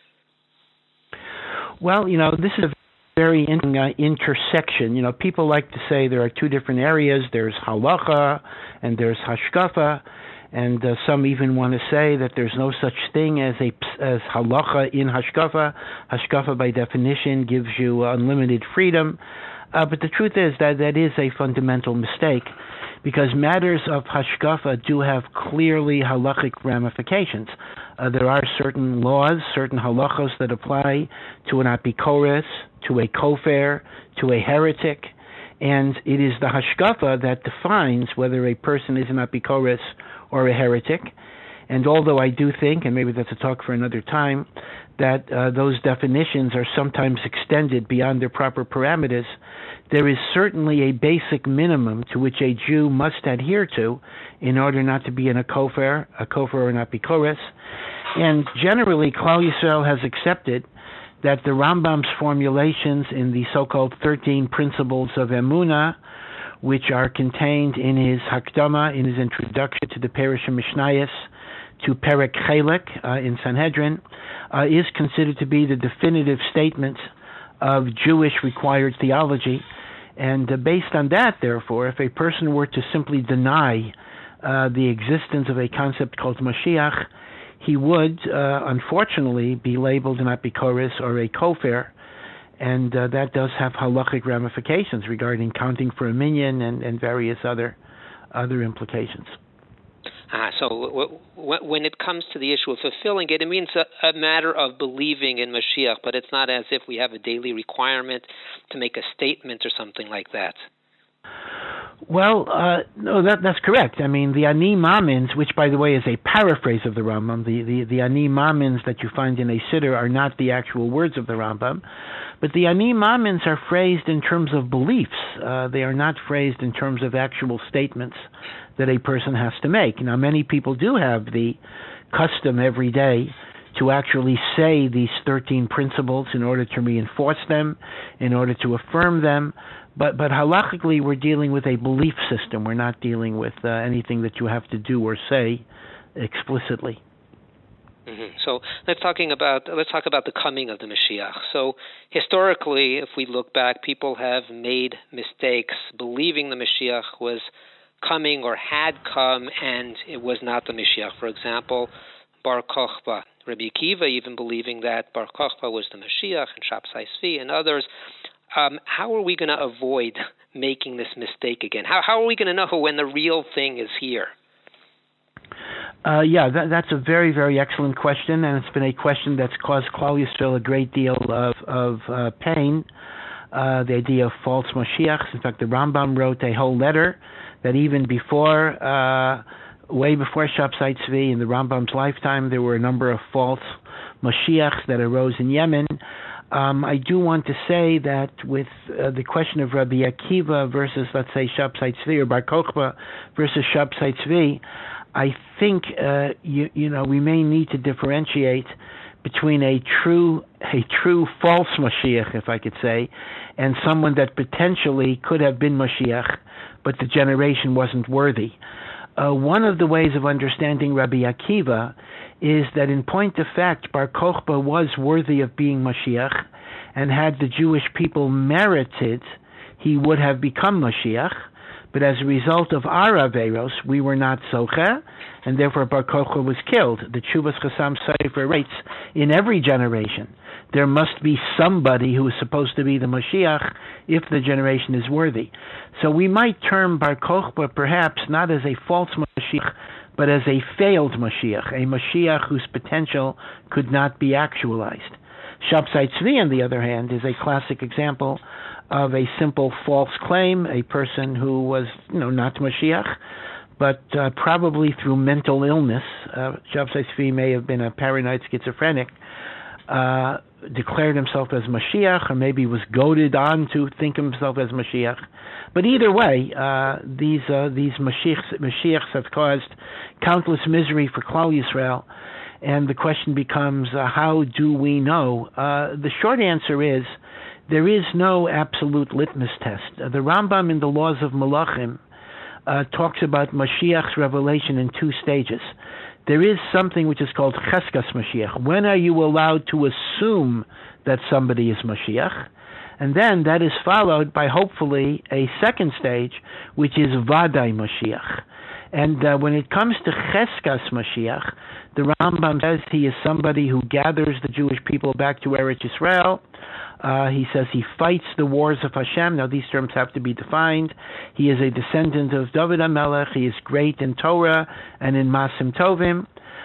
Well, this is a very interesting intersection. People like to say there are two different areas. There's halacha and there's hashkafa. And some even want to say that there's no such thing as halacha in hashkafa. Hashkafa, by definition, gives you unlimited freedom. But the truth is that is a fundamental mistake, because matters of hashkafa do have clearly halachic ramifications. There are certain laws, certain halachos that apply to an apikoros, to a kofar, to a heretic, and it is the hashkafa that defines whether a person is an apikoros or a heretic. And although I do think, and maybe that's a talk for another time, that those definitions are sometimes extended beyond their proper parameters, there is certainly a basic minimum to which a Jew must adhere to in order not to be in a kofar or an apikoros. And generally, Klal Yisrael has accepted that the Rambam's formulations in the so-called 13 Principles of Emunah, which are contained in his Hakdama, in his introduction to the Perush Mishnayos, to Perek Chelek in Sanhedrin, is considered to be the definitive statement of Jewish required theology. And based on that, therefore, if a person were to simply deny the existence of a concept called Mashiach, he would, unfortunately, be labeled an apikoros or a kofar, and that does have halachic ramifications regarding counting for a minyan and various other implications. So when it comes to the issue of fulfilling it, it means a matter of believing in Mashiach, but it's not as if we have a daily requirement to make a statement or something like that. Well, no, that's correct. I mean, the Ani Mamins, which, by the way, is a paraphrase of the Rambam, the Ani Mamins that you find in a Siddur are not the actual words of the Rambam, but the Ani Mamins are phrased in terms of beliefs. They are not phrased in terms of actual statements that a person has to make. Now, many people do have the custom every day to actually say these 13 principles in order to reinforce them, in order to affirm them. But halachically, we're dealing with a belief system. We're not dealing with anything that you have to do or say explicitly. Mm-hmm. So let's talk about the coming of the Mashiach. So historically, if we look back, people have made mistakes believing the Mashiach was coming or had come, and it was not the Mashiach. For example, Bar Kokhba, Rabbi Akiva even believing that Bar Kokhba was the Mashiach, and Shabsai Tzvi and others. How are we going to avoid making this mistake again? How are we going to know when the real thing is here? That's a very, very excellent question, and it's been a question that's caused Klal Yisrael a great deal of pain. The idea of false Mashiachs. In fact, the Rambam wrote a whole letter that even before, way before Shabsai Tzvi, in the Rambam's lifetime, there were a number of false Mashiachs that arose in Yemen. I do want to say that with the question of Rabbi Akiva versus, let's say, Shabsai Tzvi, or Bar Kokhba versus Shabsai Tzvi, I think we may need to differentiate between a true false Mashiach, if I could say, and someone that potentially could have been Mashiach, but the generation wasn't worthy. One of the ways of understanding Rabbi Akiva is that in point of fact, Bar Kokhba was worthy of being Mashiach, and had the Jewish people merited, he would have become Mashiach. But as a result of our Averos, we were not Zocheh, and therefore Bar Kokhba was killed. The Tshuvas Chassam Sofer writes, in every generation, there must be somebody who is supposed to be the Mashiach if the generation is worthy. So we might term Bar Kokhba perhaps not as a false Mashiach, but as a failed Mashiach, a Mashiach whose potential could not be actualized. Shabtai Tzvi, on the other hand, is a classic example of a simple false claim, a person who was, not Mashiach, but probably through mental illness. Shabtai Tzvi may have been a paranoid schizophrenic, declared himself as Mashiach, or maybe was goaded on to think himself as Mashiach. But either way, these Mashiachs have caused countless misery for Klal Yisrael, and the question becomes, how do we know? The short answer is, there is no absolute litmus test. The Rambam in the Laws of Malachim talks about Mashiach's revelation in two stages. There is something which is called Cheskas Mashiach. When are you allowed to assume that somebody is Mashiach? And then that is followed by hopefully a second stage, which is Vadai Mashiach. And when it comes to Cheskas Mashiach, the Rambam says he is somebody who gathers the Jewish people back to Eretz Yisrael. He says he fights the wars of Hashem. Now these terms have to be defined. He is a descendant of David HaMelech. He is great in Torah and in Masim Tovim.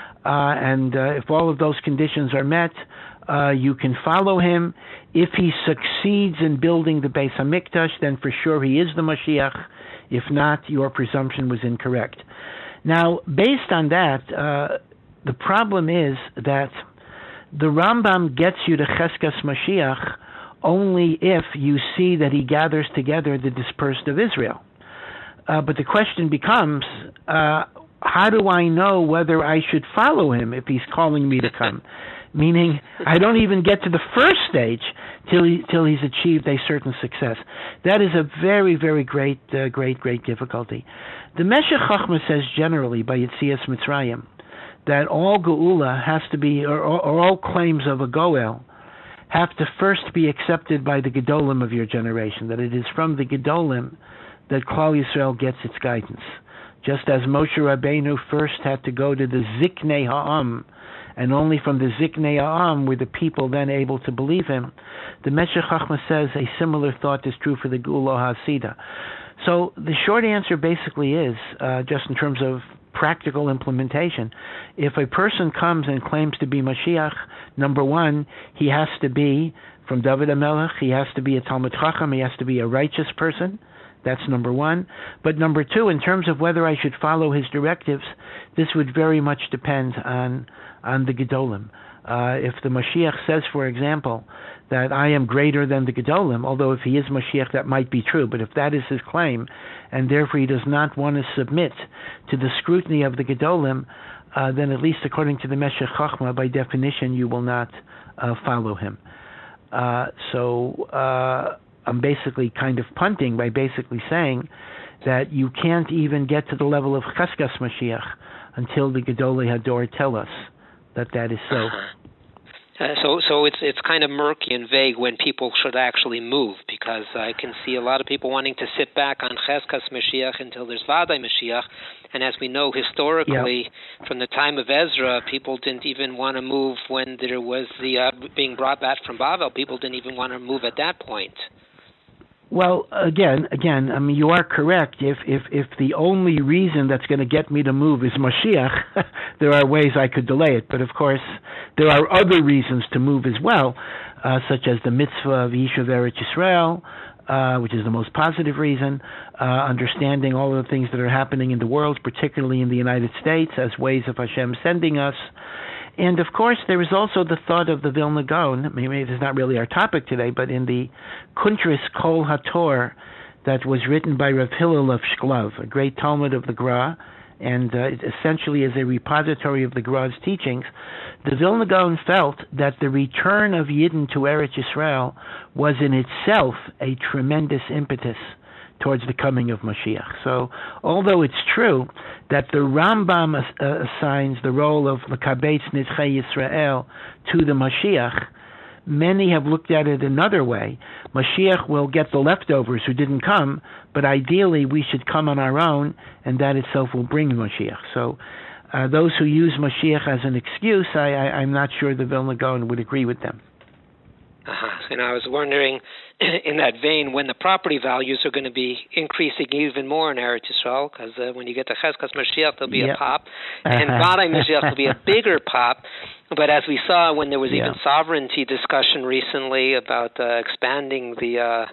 And if all of those conditions are met, you can follow him. If he succeeds in building the Beis HaMikdash, then for sure he is the Mashiach. If not, your presumption was incorrect. Now, based on that, the problem is that the Rambam gets you to Cheskas Mashiach only if you see that he gathers together the dispersed of Israel. But the question becomes, how do I know whether I should follow him if he's calling me to come? Meaning, I don't even get to the first stage till he's achieved a certain success. That is a very, very great difficulty. The Meshech Chochmah says generally by Yetzias Mitzrayim that all Geula has to be, or all claims of a Goel have to first be accepted by the Gedolim of your generation, that it is from the Gedolim that Klal Yisrael gets its guidance. Just as Moshe Rabbeinu first had to go to the Ziknei Ha'am, and only from the Ziknei Ha'am were the people then able to believe him, the Meshech Chochmah says a similar thought is true for the Geula HaSida. So the short answer basically is, just in terms of practical implementation, if a person comes and claims to be Mashiach, number one, he has to be from David HaMelech, he has to be a Talmid Chacham, he has to be a righteous person. That's number one. But number two, in terms of whether I should follow his directives, this would very much depend on the Gedolim. If the Mashiach says, for example, that I am greater than the Gedolim, although if he is Mashiach that might be true, but if that is his claim, and therefore he does not want to submit to the scrutiny of the Gedolim, then at least according to the Meshech Chochmah, by definition, you will not follow him. So I'm basically kind of punting by basically saying that you can't even get to the level of Cheskas Mashiach until the Gedolei Hador tell us that is so. So it's kind of murky and vague when people should actually move, because I can see a lot of people wanting to sit back on Cheskas Mashiach until there's Vadai Mashiach, and as we know historically, from the time of Ezra, people didn't even want to move when there was the being brought back from Bavel. People didn't even want to move at that point. Well, again, I mean, you are correct. If the only reason that's going to get me to move is Mashiach, there are ways I could delay it. But of course, there are other reasons to move as well, such as the mitzvah of Yishuv Eretz Yisrael, which is the most positive reason, understanding all of the things that are happening in the world, particularly in the United States, as ways of Hashem sending us. And of course, there is also the thought of the Vilna Gaon. Maybe this is not really our topic today, but in the Kuntris Kol HaTor that was written by Rav Hillel of Shklov, a great Talmud of the Gra, and it essentially is a repository of the Gra's teachings, the Vilna Gaon felt that the return of Yidden to Eretz Yisrael was in itself a tremendous impetus towards the coming of Mashiach. So, although it's true that the Rambam assigns the role of Makabetz Nidchei Yisrael to the Mashiach, many have looked at it another way. Mashiach will get the leftovers who didn't come, but ideally we should come on our own, and that itself will bring Mashiach. So, those who use Mashiach as an excuse, I'm not sure the Vilna Gaon would agree with them. And I was wondering, in that vein, when the property values are going to be increasing even more in Eretz Yisrael, because when you get to Cheskas Mashiach, there'll be a pop, and Vadai Mashiach will be a bigger pop. But as we saw when there was even sovereignty discussion recently about expanding the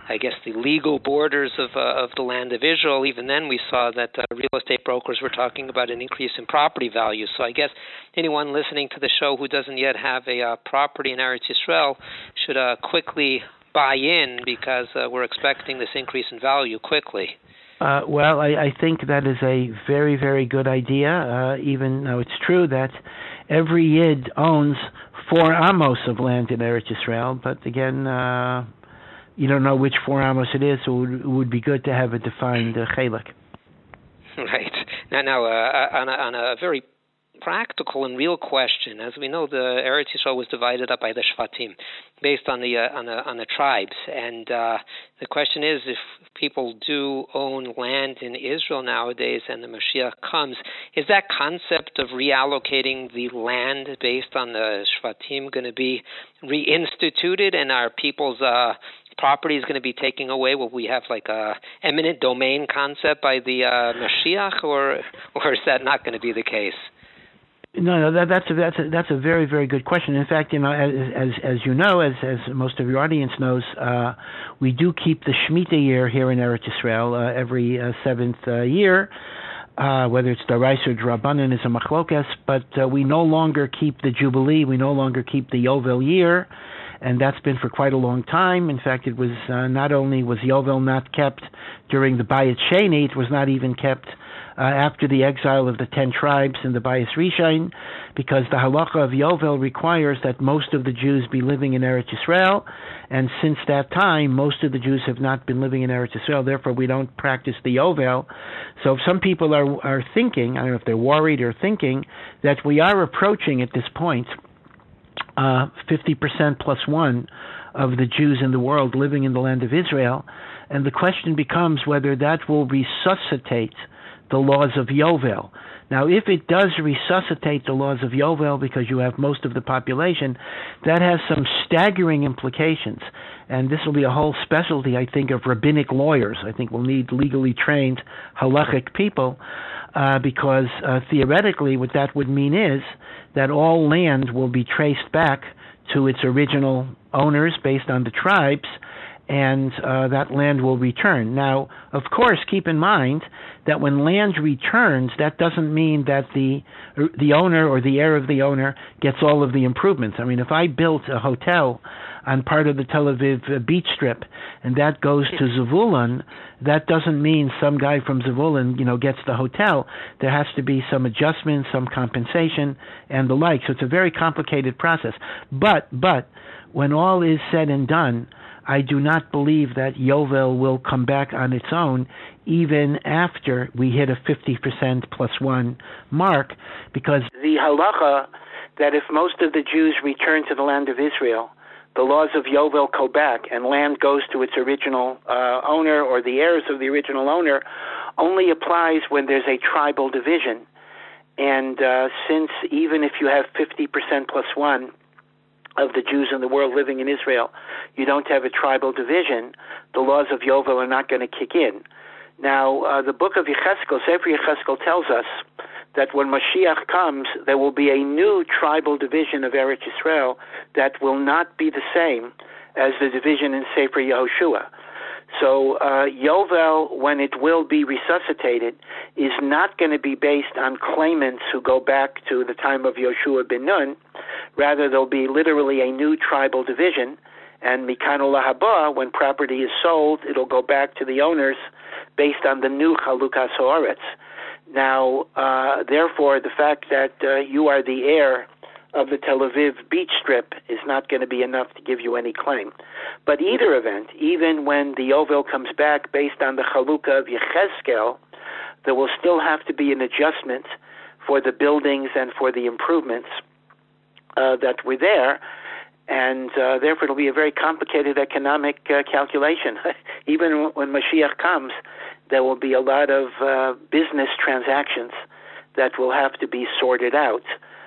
legal borders of the land of Israel, even then we saw that real estate brokers were talking about an increase in property values. So I guess anyone listening to the show who doesn't yet have a property in Eretz Yisrael should quickly buy in, because we're expecting this increase in value quickly. Well, I think that is a very, very good idea, even though it's true that every Yid owns 4 amos of land in Eretz Yisrael, but again, you don't know which 4 amos it is, so it would be good to have a defined chelik. Right. Now, on a very practical and real question, as we know, the Eretz Yisrael was divided up by the Shvatim, based on the tribes, and the question is, if people do own land in Israel nowadays and the Mashiach comes, is that concept of reallocating the land based on the Shvatim going to be reinstituted, and are people's property is going to be taken away? Will we have like a eminent domain concept by the Mashiach, or is that not going to be the case? No, that's a very, very good question. In fact, as you know, as most of your audience knows, we do keep the Shemitah year here in Eretz Yisrael every 7th year. Whether it's Daraisa or Drabanan is a machlokas, but we no longer keep the Jubilee. We no longer keep the Yovel year, and that's been for quite a long time. In fact, it was not only was Yovel not kept during the Bayit Sheni, it was not even kept after the exile of the 10 tribes in the Bayis Rishon, because the halacha of Yovel requires that most of the Jews be living in Eretz Yisrael, and since that time, most of the Jews have not been living in Eretz Yisrael, therefore we don't practice the Yovel. So if some people are thinking, I don't know if they're worried or thinking, that we are approaching at this point 50% plus 1 of the Jews in the world living in the land of Israel, and the question becomes whether that will resuscitate the laws of Yovel. Now, if it does resuscitate the laws of Yovel because you have most of the population, that has some staggering implications. And this will be a whole specialty, I think, of rabbinic lawyers. I think we'll need legally trained halachic people because theoretically what that would mean is that all land will be traced back to its original owners based on the tribes, and that land will return. Now, of course, keep in mind that when land returns, that doesn't mean that the owner or the heir of the owner gets all of the improvements. I mean, if I built a hotel on part of the Tel Aviv beach strip, and that goes to Zevulun, that doesn't mean some guy from Zevulun, gets the hotel. There has to be some adjustment, some compensation, and the like. So it's a very complicated process. But when all is said and done, I do not believe that Yovel will come back on its own even after we hit a 50% plus 1 mark, because the halacha that if most of the Jews return to the land of Israel, the laws of Yovel go back and land goes to its original owner or the heirs of the original owner, only applies when there's a tribal division. And since even if you have 50% plus 1 of the Jews in the world living in Israel, you don't have a tribal division, the laws of Yovel are not going to kick in. Now, the book of Yechezkel, Sefer Yechezkel, tells us that when Mashiach comes, there will be a new tribal division of Eretz Yisrael that will not be the same as the division in Sefer Yehoshua. So Yovel, when it will be resuscitated, is not going to be based on claimants who go back to the time of Yoshua ben Nun. Rather, there'll be literally a new tribal division, and Mikan Haba, when property is sold, it'll go back to the owners based on the new Chalukas Haaretz. Now, therefore, the fact that you are the heir of the Tel Aviv beach strip is not going to be enough to give you any claim. But either event, even when the Yovel comes back based on the Chalukah of Yechezkel, there will still have to be an adjustment for the buildings and for the improvements that were there, and therefore it'll be a very complicated economic calculation. Even when Mashiach comes, there will be a lot of business transactions that will have to be sorted out.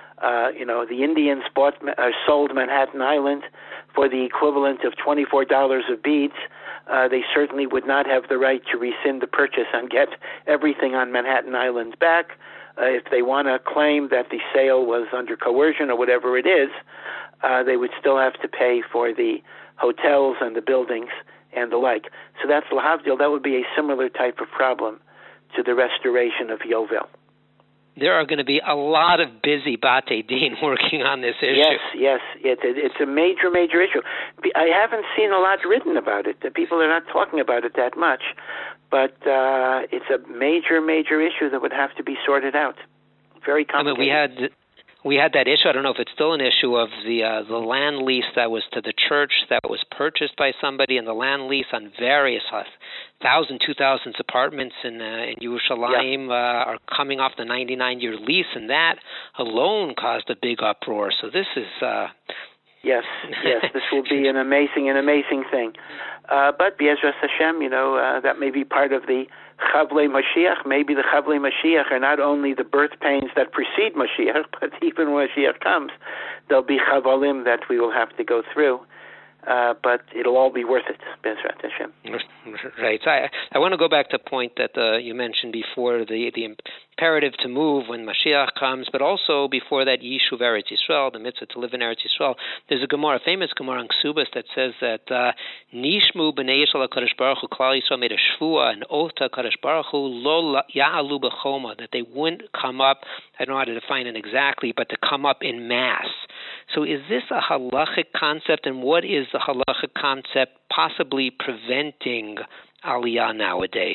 The Indians sold Manhattan Island for the equivalent of $24 of beads. They certainly would not have the right to rescind the purchase and get everything on Manhattan Island back. if they want to claim that the sale was under coercion or whatever it is, they would still have to pay for the hotels and the buildings and the like. So that's lahavdil. That would be a similar type of problem to the restoration of Yovel. There are going to be a lot of busy Batei Din working on this issue. Yes, it's a major, major issue. I haven't seen a lot written about it. The people are not talking about it that much, but it's a major, major issue that would have to be sorted out. Very complicated. We had that issue. I don't know if it's still an issue of the land lease that was to the church that was purchased by somebody, and the land lease on various 1,000, 2,000 apartments in Yerushalayim are coming off the 99-year lease, and that alone caused a big uproar. So this is yes, this will be an amazing thing. But B'ezras Hashem, that may be part of the Chavlei Mashiach. Maybe the Chavlei Mashiach are not only the birth pains that precede Mashiach, but even when Mashiach comes, there'll be Chavalim that we will have to go through. But it'll all be worth it, B'ezras Hashem. Right. I want to go back to a point that you mentioned before, the imperative to move when Mashiach comes, but also before that Yishuv Eretz Yisrael, the mitzvah to live in Eretz Yisrael. There's a famous Gemara in Ksubas that says that Nishmu b'nei Yisrael HaKadosh Baruch Hu, Klal Yisrael made a shvua, an oath to HaKadosh Baruch Hu, lo ya'alu b'choma, that they wouldn't come up, I don't know how to define it exactly, but to come up in mass. So is this a halachic concept, and what is the halachic concept possibly preventing Aliyah nowadays?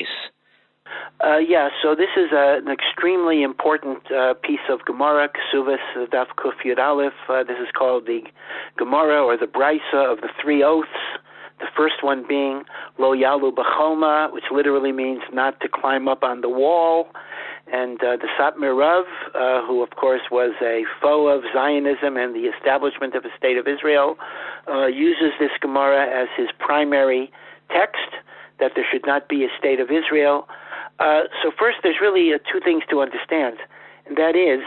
So this is an extremely important piece of Gemara, Kesuvos, Daf Kuf Yud Aleph. This is called the Gemara, or the Brisa of the three oaths. The first one being Lo Yalu B'choma, which literally means not to climb up on the wall. And the Satmar Rav, who of course was a foe of Zionism and the establishment of a state of Israel, uses this Gemara as his primary text, that there should not be a state of Israel. So first, there's really two things to understand, and that is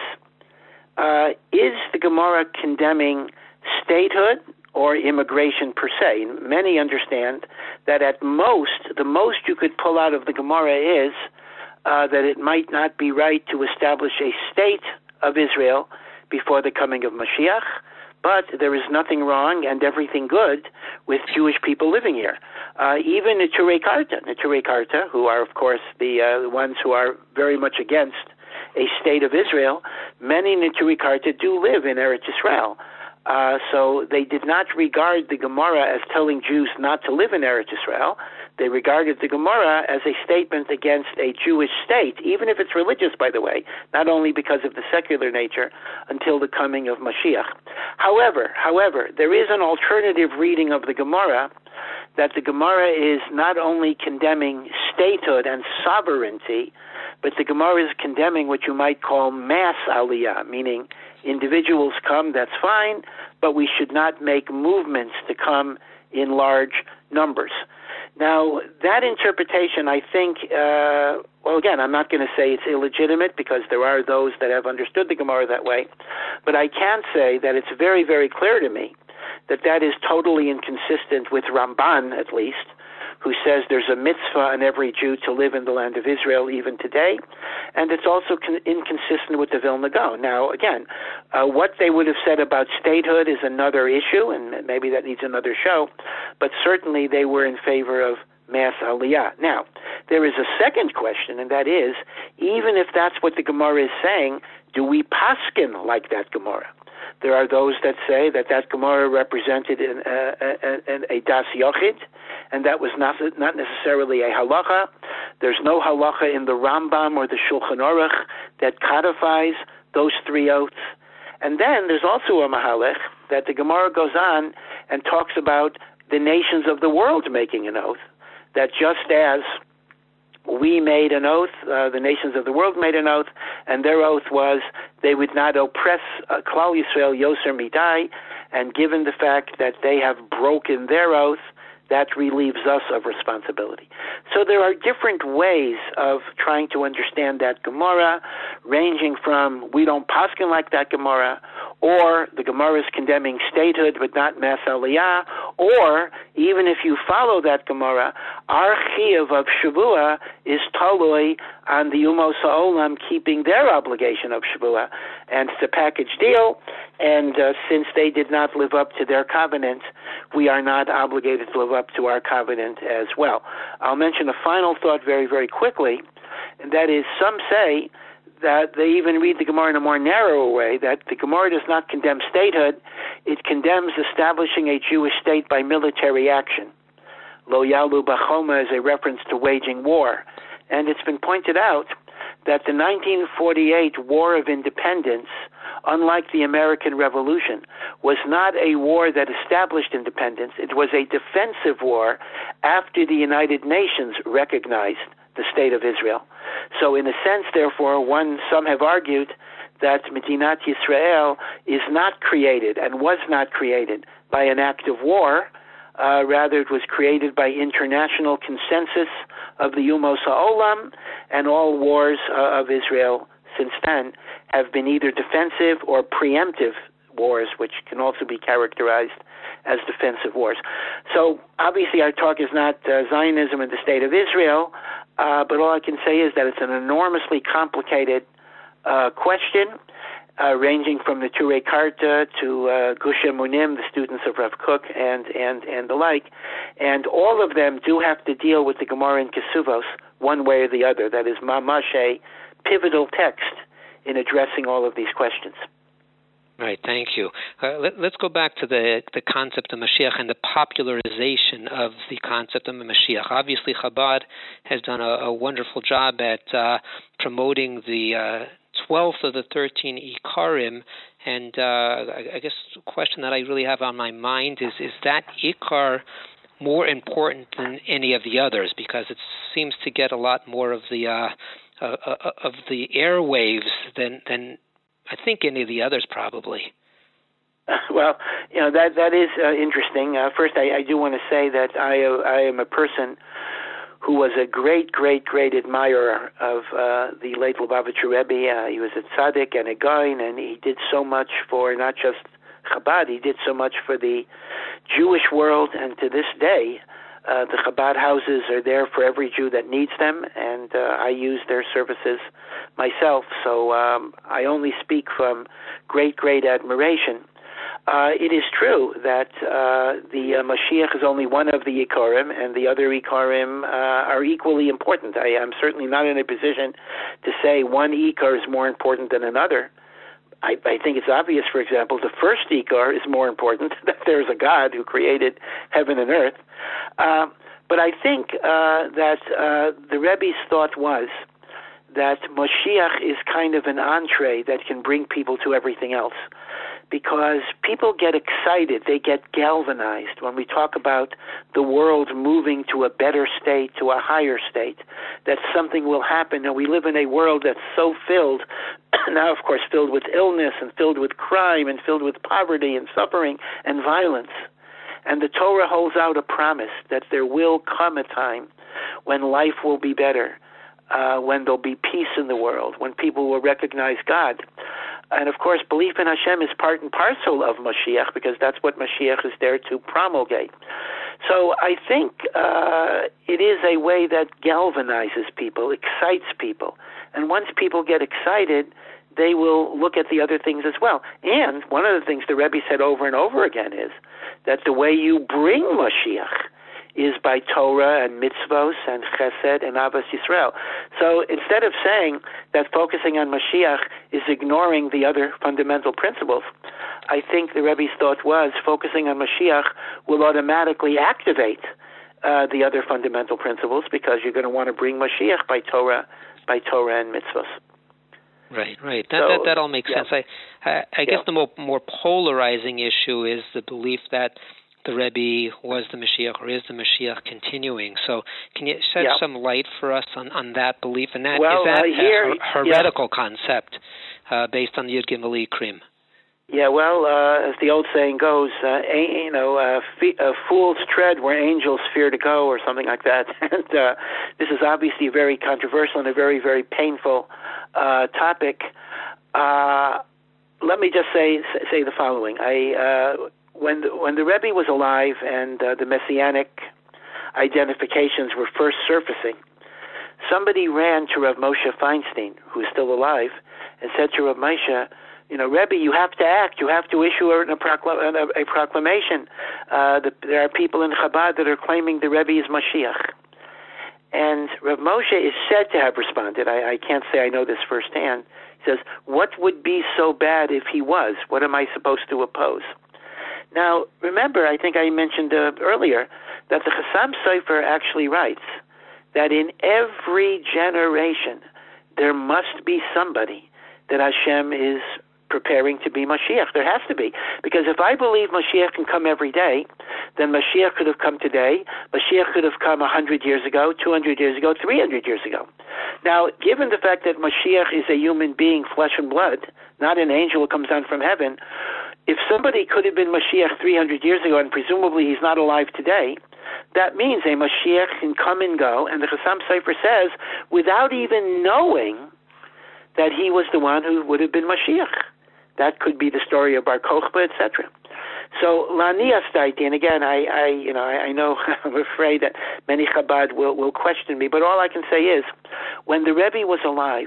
the Gemara condemning statehood or immigration per se? Many understand that at most, the most you could pull out of the Gemara is that it might not be right to establish a state of Israel before the coming of Mashiach, but there is nothing wrong and everything good with Jewish people living here. Even Neturei Karta, who are, of course, the ones who are very much against a state of Israel, many Neturei Karta do live in Eretz Yisrael. So they did not regard the Gemara as telling Jews not to live in Eretz Yisrael. They regarded the Gemara as a statement against a Jewish state, even if it's religious, by the way, not only because of the secular nature, until the coming of Mashiach. However, there is an alternative reading of the Gemara, that the Gemara is not only condemning statehood and sovereignty, but the Gemara is condemning what you might call mass aliyah, meaning individuals come, that's fine, but we should not make movements to come in large numbers. Now, that interpretation, I think, again, I'm not going to say it's illegitimate, because there are those that have understood the Gemara that way, but I can say that it's very, very clear to me that is totally inconsistent with Ramban, at least, who says there's a mitzvah on every Jew to live in the land of Israel even today, and it's also inconsistent with the Vilna Gaon. Now, again, what they would have said about statehood is another issue, and maybe that needs another show, but certainly they were in favor of mass aliyah. Now, there is a second question, and that is, even if that's what the Gemara is saying, do we paskin like that Gemara? There are those that say that Gemara represented a das yochid, and that was not necessarily a halacha. There's no halacha in the Rambam or the Shulchan Aruch that codifies those three oaths. And then there's also a mahalech that the Gemara goes on and talks about the nations of the world making an oath, that just as we made an oath, the nations of the world made an oath, and their oath was they would not oppress Klal Yisrael Yoser Midai, and given the fact that they have broken their oath, that relieves us of responsibility. So there are different ways of trying to understand that Gemara, ranging from we don't paskin like that Gemara, or the Gemara is condemning statehood but not mass aliyah, Or, even if you follow that Gemara, our chiyuv of Shavua is talui on the Umos HaOlam keeping their obligation of Shavua. And it's a package deal, and since they did not live up to their covenant, we are not obligated to live up to our covenant as well. I'll mention a final thought very, very quickly, and that is some say that they even read the Gemara in a more narrow way, that the Gemara does not condemn statehood, it condemns establishing a Jewish state by military action. Lo yalu b'choma is a reference to waging war. And it's been pointed out that the 1948 War of Independence, unlike the American Revolution, was not a war that established independence. It was a defensive war after the United Nations recognized the State of Israel. So in a sense, therefore, some have argued that Medinat Yisrael is not created and was not created by an act of war. Rather, it was created by international consensus of the Umos HaOlam, and all wars of Israel since then have been either defensive or preemptive wars, which can also be characterized as defensive wars. So obviously our talk is not Zionism and the State of Israel, but all I can say is that it's an enormously complicated question, ranging from the Turei Karta to Gush Emunim, the students of Rav Kook, and the like. And all of them do have to deal with the Gemara in Kesuvos one way or the other. That is mamash a pivotal text in addressing all of these questions. Right, thank you. Let's go back to the concept of Mashiach and the popularization of the concept of Mashiach. Obviously, Chabad has done a wonderful job at promoting the 12th of the 13 Ikarim, and I guess the question that I really have on my mind is that Ikar more important than any of the others, because it seems to get a lot more of the airwaves than I think any of the others probably. Well, that is interesting. First, I do want to say that I am a person who was a great, great, great admirer of the late Lubavitcher Rebbe. He was a tzaddik and a gaon, and he did so much for not just Chabad, he did so much for the Jewish world, and to this day, the Chabad houses are there for every Jew that needs them, and I use their services myself, so I only speak from great, great admiration. It is true that the Mashiach is only one of the Ikarim, and the other Ikarim are equally important. I am certainly not in a position to say one Ikar is more important than another. I think it's obvious, for example, the first Ikar is more important, that there's a God who created heaven and earth. But I think that the Rebbe's thought was that Mashiach is kind of an entree that can bring people to everything else. Because people get excited, they get galvanized when we talk about the world moving to a better state, to a higher state, that something will happen. And we live in a world that's so filled, now of course filled with illness and filled with crime and filled with poverty and suffering and violence. And the Torah holds out a promise that there will come a time when life will be better, when there'll be peace in the world, when people will recognize God. And of course, belief in Hashem is part and parcel of Mashiach, because that's what Mashiach is there to promulgate. So I think it is a way that galvanizes people, excites people. And once people get excited, they will look at the other things as well. And one of the things the Rebbe said over and over again is that the way you bring Mashiach is by Torah and mitzvos and chesed and avos Yisrael. So instead of saying that focusing on Mashiach is ignoring the other fundamental principles, I think the Rebbe's thought was focusing on Mashiach will automatically activate the other fundamental principles, because you're going to want to bring Mashiach by Torah and mitzvos. Right. That all makes sense. I guess the more polarizing issue is the belief that the Rebbe was the Mashiach or is the Mashiach continuing. So can you shed some light for us on that belief? And that, is that a heretical concept based on the Yud Gimel Ikrim? Yeah, well, as the old saying goes, fools tread where angels fear to go, or something like that. And this is obviously very controversial and a very, very painful topic. Let me just say the following. when the Rebbe was alive and the Messianic identifications were first surfacing, somebody ran to Rav Moshe Feinstein, who's still alive, and said to Rav Moshe, Rebbe, you have to act. You have to issue a proclamation. There are people in Chabad that are claiming the Rebbe is Mashiach. And Rav Moshe is said to have responded. I can't say I know this firsthand. He says, what would be so bad if he was? What am I supposed to oppose? Now, remember, I think I mentioned earlier that the Chassam Sofer actually writes that in every generation there must be somebody that Hashem is preparing to be Mashiach. There has to be. Because if I believe Mashiach can come every day, then Mashiach could have come today. Mashiach could have come 100 years ago, 200 years ago, 300 years ago. Now, given the fact that Mashiach is a human being, flesh and blood, not an angel who comes down from heaven, if somebody could have been Mashiach 300 years ago, and presumably he's not alive today, that means a Mashiach can come and go, and the Chassam Sofer says, without even knowing that he was the one who would have been Mashiach. That could be the story of Bar Kochba, etc. So Lanias Daiti, and again, I know I'm afraid that many Chabad will question me, but all I can say is, when the Rebbe was alive,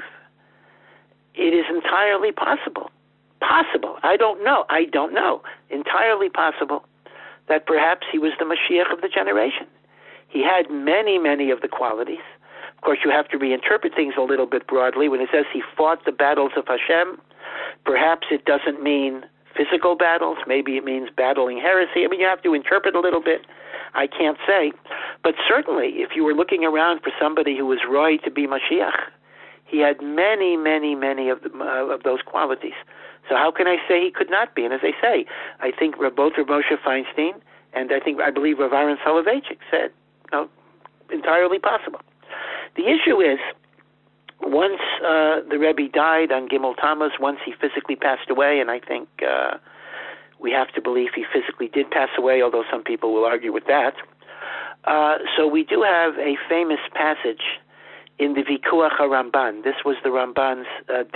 it is entirely possible. I don't know. Entirely possible that perhaps he was the Mashiach of the generation. He had many, many of the qualities. Of course, you have to reinterpret things a little bit broadly. When it says he fought the battles of Hashem, perhaps it doesn't mean physical battles. Maybe it means battling heresy. You have to interpret a little bit. I can't say. But certainly, if you were looking around for somebody who was roy to be Mashiach, he had many, many, many of those qualities. So how can I say he could not be? And as I say, I think both Rav Moshe Feinstein and I believe Rav Aaron Soloveitchik said, entirely possible. The issue is, once the Rebbe died on Gimel Tammuz, once he physically passed away, and I think we have to believe he physically did pass away, although some people will argue with that. So we do have a famous passage in the Vikuach HaRamban. This was the Ramban's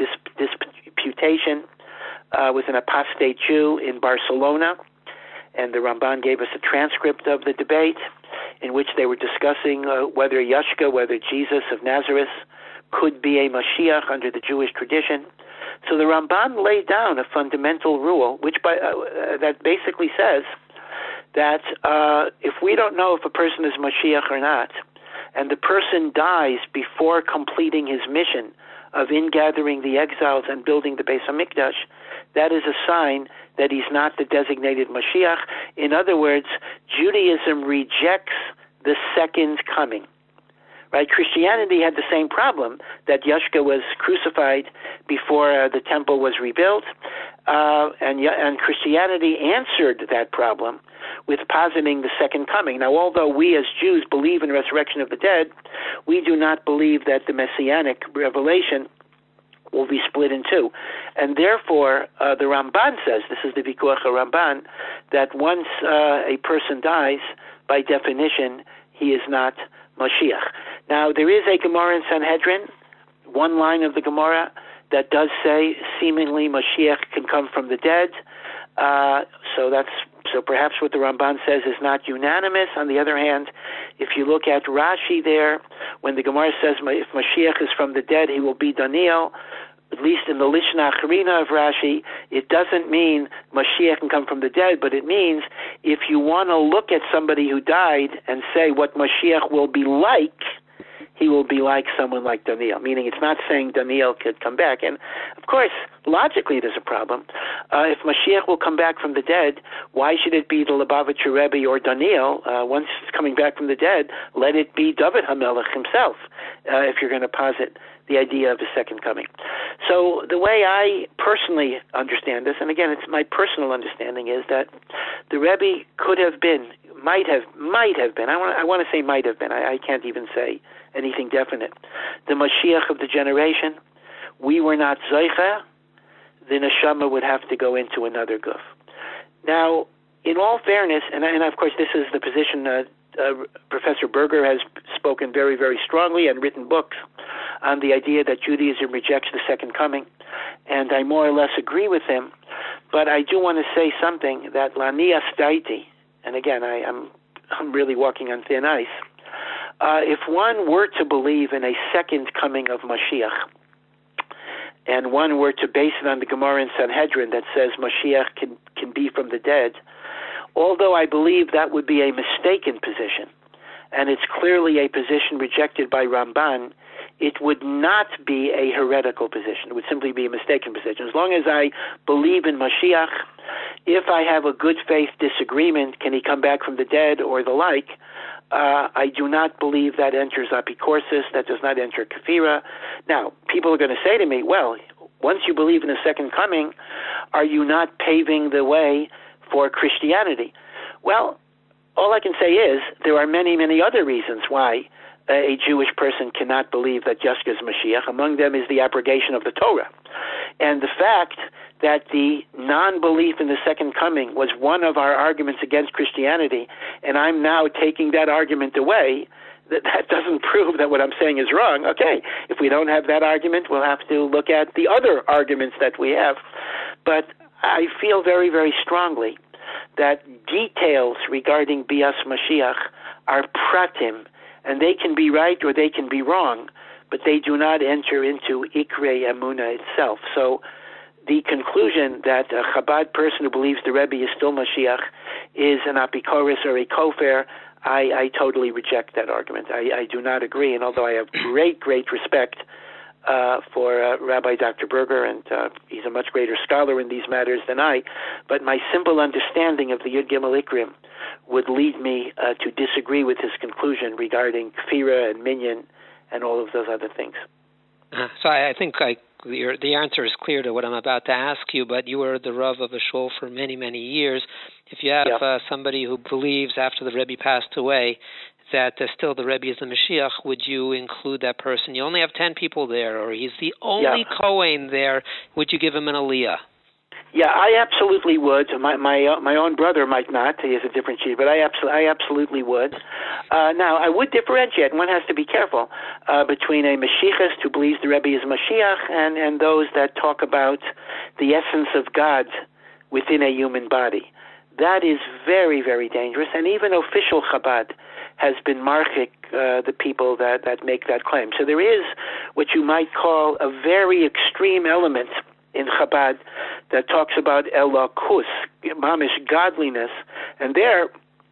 disputation with an apostate Jew in Barcelona, and the Ramban gave us a transcript of the debate in which they were discussing whether Yeshua, whether Jesus of Nazareth, could be a Mashiach under the Jewish tradition. So the Ramban laid down a fundamental rule, which that basically says that if we don't know if a person is Mashiach or not, and the person dies before completing his mission of ingathering the exiles and building the Beis HaMikdash, that is a sign that he's not the designated Mashiach. In other words, Judaism rejects the second coming. Right? Christianity had the same problem, that Yeshua was crucified before the temple was rebuilt, and Christianity answered that problem with positing the second coming. Now, although we as Jews believe in the resurrection of the dead, we do not believe that the Messianic revelation will be split in two. And therefore, the Ramban says, this is the Vikuach HaRamban, that once a person dies, by definition, he is not Mashiach. Now, there is a Gemara in Sanhedrin, one line of the Gemara, that does say seemingly Mashiach can come from the dead. So perhaps what the Ramban says is not unanimous. On the other hand, if you look at Rashi there, when the Gemara says if Mashiach is from the dead, he will be Daniel, at least in the Lishna Acharina of Rashi, it doesn't mean Mashiach can come from the dead, but it means if you want to look at somebody who died and say what Mashiach will be like, he will be like someone like Daniel, meaning it's not saying Daniel could come back. And, of course, logically there's a problem. If Mashiach will come back from the dead, why should it be the Lubavitcher Rebbe or Daniel? Once it's coming back from the dead, let it be David HaMelech himself, if you're going to posit the idea of a second coming. So the way I personally understand this, and again, it's my personal understanding, is that the Rebbe could have been, might have been, I want to say might have been, I can't even say anything definite, the Mashiach of the generation. We were not Zoicha, the Neshama would have to go into another guf. Now, in all fairness, and of course this is the position Professor Berger has spoken very, very strongly and written books on the idea that Judaism rejects the second coming, and I more or less agree with him. But I do want to say something that Lanias Daiti, and again, I'm really walking on thin ice. If one were to believe in a second coming of Mashiach, and one were to base it on the Gemara in Sanhedrin that says Mashiach can be from the dead, although I believe that would be a mistaken position, and it's clearly a position rejected by Ramban, it would not be a heretical position. It would simply be a mistaken position. As long as I believe in Mashiach, if I have a good faith disagreement, can he come back from the dead or the like, I do not believe that enters apikorsis, that does not enter kafira. Now, people are going to say to me, well, once you believe in the second coming, are you not paving the way for Christianity? Well, all I can say is there are many, many other reasons why a Jewish person cannot believe that Yeshua is Mashiach. Among them is the abrogation of the Torah. And the fact that the non-belief in the second coming was one of our arguments against Christianity, and I'm now taking that argument away, that doesn't prove that what I'm saying is wrong. Okay, if we don't have that argument, we'll have to look at the other arguments that we have. But I feel very, very strongly that details regarding Bias Mashiach are pratim, and they can be right or they can be wrong, but they do not enter into Ikrei Emunah itself. So the conclusion that a Chabad person who believes the Rebbe is still Mashiach is an apikoris or a kofer, I totally reject that argument. I do not agree, and although I have great, great respect for Rabbi Dr. Berger, and he's a much greater scholar in these matters than I, but my simple understanding of the Yud Gimel Ikrim would lead me to disagree with his conclusion regarding Kfira and Minyan and all of those other things. So I think the answer is clear to what I'm about to ask you, but you were the Rav of a shul for many, many years. If you have somebody who believes after the Rebbe passed away that still the Rebbe is the Mashiach, would you include that person? You only have 10 people there, or he's the only Kohen there. Would you give him an Aliyah? Yeah, I absolutely would. My own brother might not. He is a different chief, but I absolutely would. Now, I would differentiate, and one has to be careful, between a Mashiachist who believes the Rebbe is Mashiach and those that talk about the essence of God within a human body. That is very, very dangerous, and even official Chabad has been marchik the people that make that claim. So there is what you might call a very extreme element in Chabad that talks about elokus, mamish godliness, and there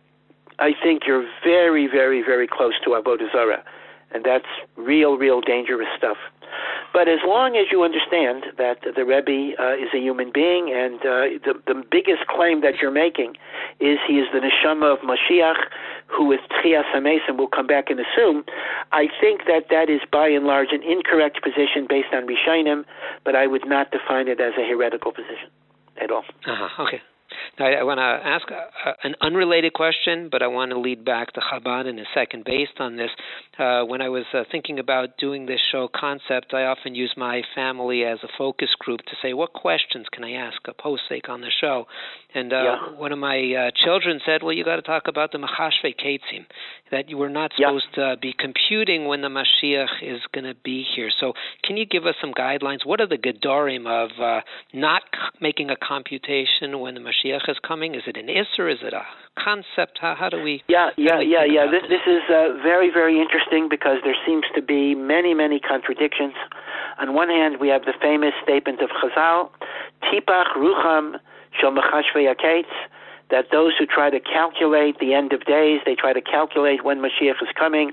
I think you're very, very, very close to Avodah Zarah, and that's real, real dangerous stuff. But as long as you understand that the Rebbe is a human being, and the biggest claim that you're making is he is the neshama of Mashiach, who with Tchias HaMesim will come back and assume, I think that is by and large an incorrect position based on Rishonim, but I would not define it as a heretical position at all. Okay. Now, I want to ask an unrelated question, but I want to lead back to Chabad in a second based on this. When I was thinking about doing this show concept, I often use my family as a focus group to say, what questions can I ask a posek on the show? And one of my children said, well, you got to talk about the Machashvei Ketzim, that you were not supposed to be computing when the Mashiach is going to be here. So can you give us some guidelines? What are the Gedorim of not making a computation when the Mashiach is coming? Is it an Isser? Is it a concept? How do we... Yeah. This is very, very interesting because there seems to be many, many contradictions. On one hand, we have the famous statement of Chazal, Tipach Rucham Shel Machashvei HaKetz, that those who try to calculate the end of days, they try to calculate when Mashiach is coming,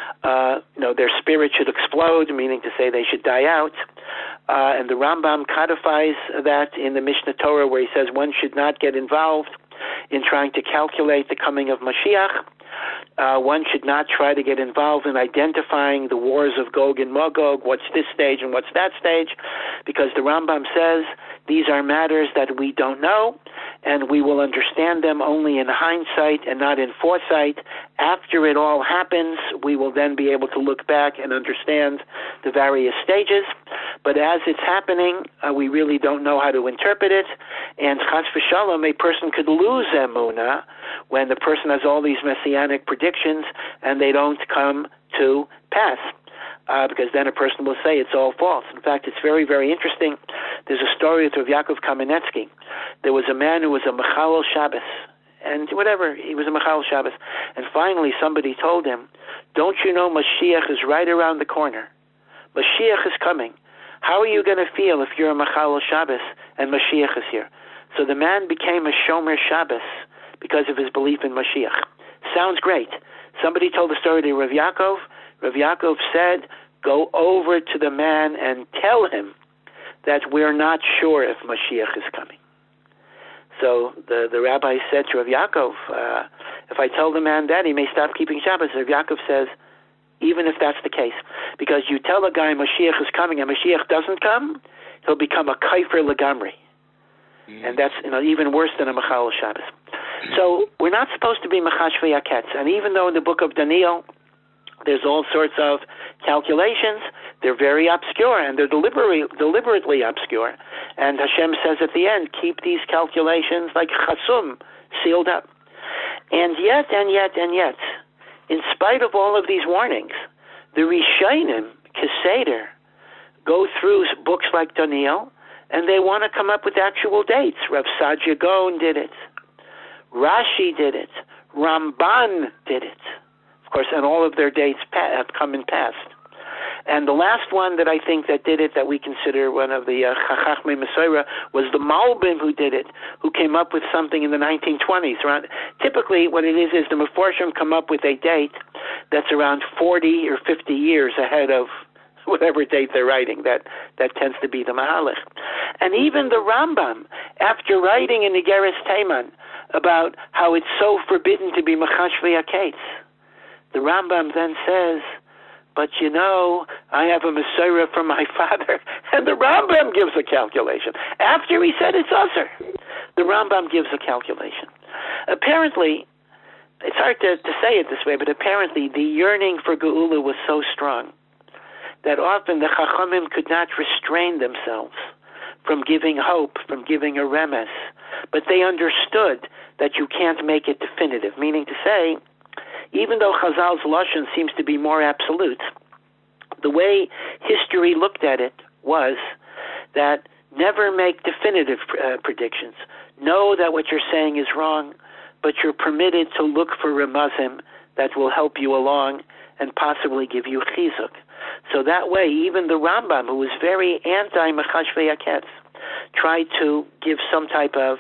their spirit should explode, meaning to say they should die out. And the Rambam codifies that in the Mishnah Torah where he says one should not get involved in trying to calculate the coming of Mashiach. One should not try to get involved in identifying the wars of Gog and Magog, what's this stage and what's that stage, because the Rambam says these are matters that we don't know, and we will understand them only in hindsight and not in foresight. After it all happens, we will then be able to look back and understand the various stages. But as it's happening, we really don't know how to interpret it. And chas v'shalom, a person could lose emunah when the person has all these messianic predictions and they don't come to pass. because then a person will say it's all false. In fact, it's very, very interesting. There's a story with Rav Yaakov Kamenetsky. There was a man who was a Mechalel Shabbos, and whatever, he was a Mechalel Shabbos. And finally somebody told him, don't you know Mashiach is right around the corner? Mashiach is coming. How are you going to feel if you're a Mechalel Shabbos and Mashiach is here? So the man became a Shomer Shabbos because of his belief in Mashiach. Sounds great. Somebody told the story to Rav Yaakov. Rav Yaakov said, go over to the man and tell him that we're not sure if Mashiach is coming. So the rabbi said to Rav Yaakov, if I tell the man that, he may stop keeping Shabbos. Rav Yaakov says, even if that's the case, because you tell a guy Mashiach is coming and Mashiach doesn't come, he'll become a kaifer legamri. And that's even worse than a Mechalel Shabbos. So we're not supposed to be Mechashvei Haketz. And even though in the book of Daniel there's all sorts of calculations, they're very obscure, and they're deliberately obscure. And Hashem says at the end, keep these calculations like chasum, sealed up. And yet, in spite of all of these warnings, the Rishonim, Keseder, go through books like Daniel, and they want to come up with actual dates. Rav Saadia Gaon did it. Rashi did it. Ramban did it. Of course, and all of their dates have come and passed. And the last one that I think that did it, that we consider one of the Chachmei Mesorah, was the Malbim who did it, who came up with something in the 1920s. Typically, what it is the Meforshim come up with a date that's around 40 or 50 years ahead of whatever date they're writing. That tends to be the Mahalach. And even the Rambam, after writing in Igeres Teiman about how it's so forbidden to be Mechashvei Haketz, the Rambam then says, but I have a Mesorah from my father, and the Rambam gives a calculation. After he said it's usher, the Rambam gives a calculation. Apparently, it's hard to say it this way, but apparently the yearning for Geula was so strong that often the Chachamim could not restrain themselves from giving hope, from giving a remes, but they understood that you can't make it definitive, meaning to say, even though Chazal's Lashon seems to be more absolute, the way history looked at it was that never make definitive predictions. Know that what you're saying is wrong, but you're permitted to look for remazim that will help you along and possibly give you chizuk. So that way, even the Rambam, who was very anti-Mechashvei Haketz, tried to give some type of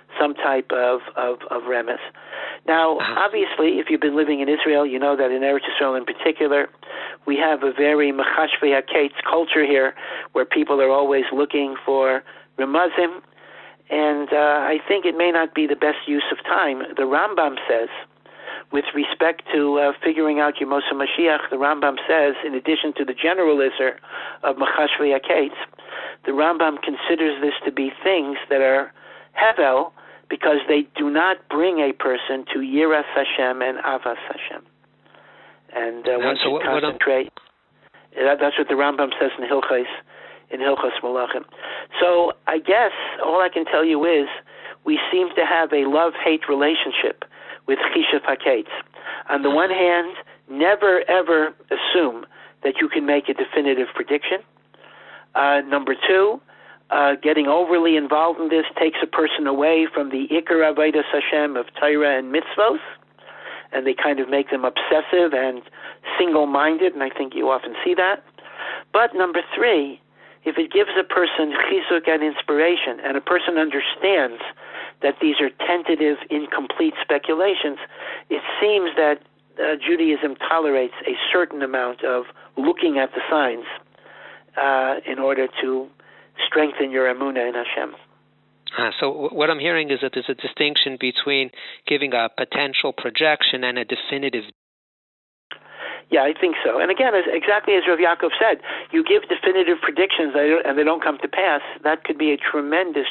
remes. Now, obviously, if you've been living in Israel, you know that in Eretz Yisrael in particular, we have a very Mechashvei Haketz culture here, where people are always looking for remazim, and I think it may not be the best use of time. The Rambam says, with respect to figuring out Yemos HaMashiach, the Rambam says, in addition to the general Isser of Mechashvei Haketz, the Rambam considers this to be things that are hevel, because they do not bring a person to Yiras Hashem and Avas Hashem. And one should concentrate. That's what the Rambam says in Hilchos Malachim. So I guess all I can tell you is we seem to have a love-hate relationship with Chishav Haketz. On the one hand, never ever assume that you can make a definitive prediction. Number two, getting overly involved in this takes a person away from the Ikar Avodas Hashem of Torah and mitzvos, and they kind of make them obsessive and single-minded, and I think you often see that. But number three, if it gives a person chizuk and inspiration, and a person understands that these are tentative, incomplete speculations, it seems that Judaism tolerates a certain amount of looking at the signs in order to strengthen your emunah in Hashem. So what I'm hearing is that there's a distinction between giving a potential projection and a definitive. Yeah, I think so. And again, exactly as Rav Yaakov said, you give definitive predictions and they don't come to pass, that could be a tremendous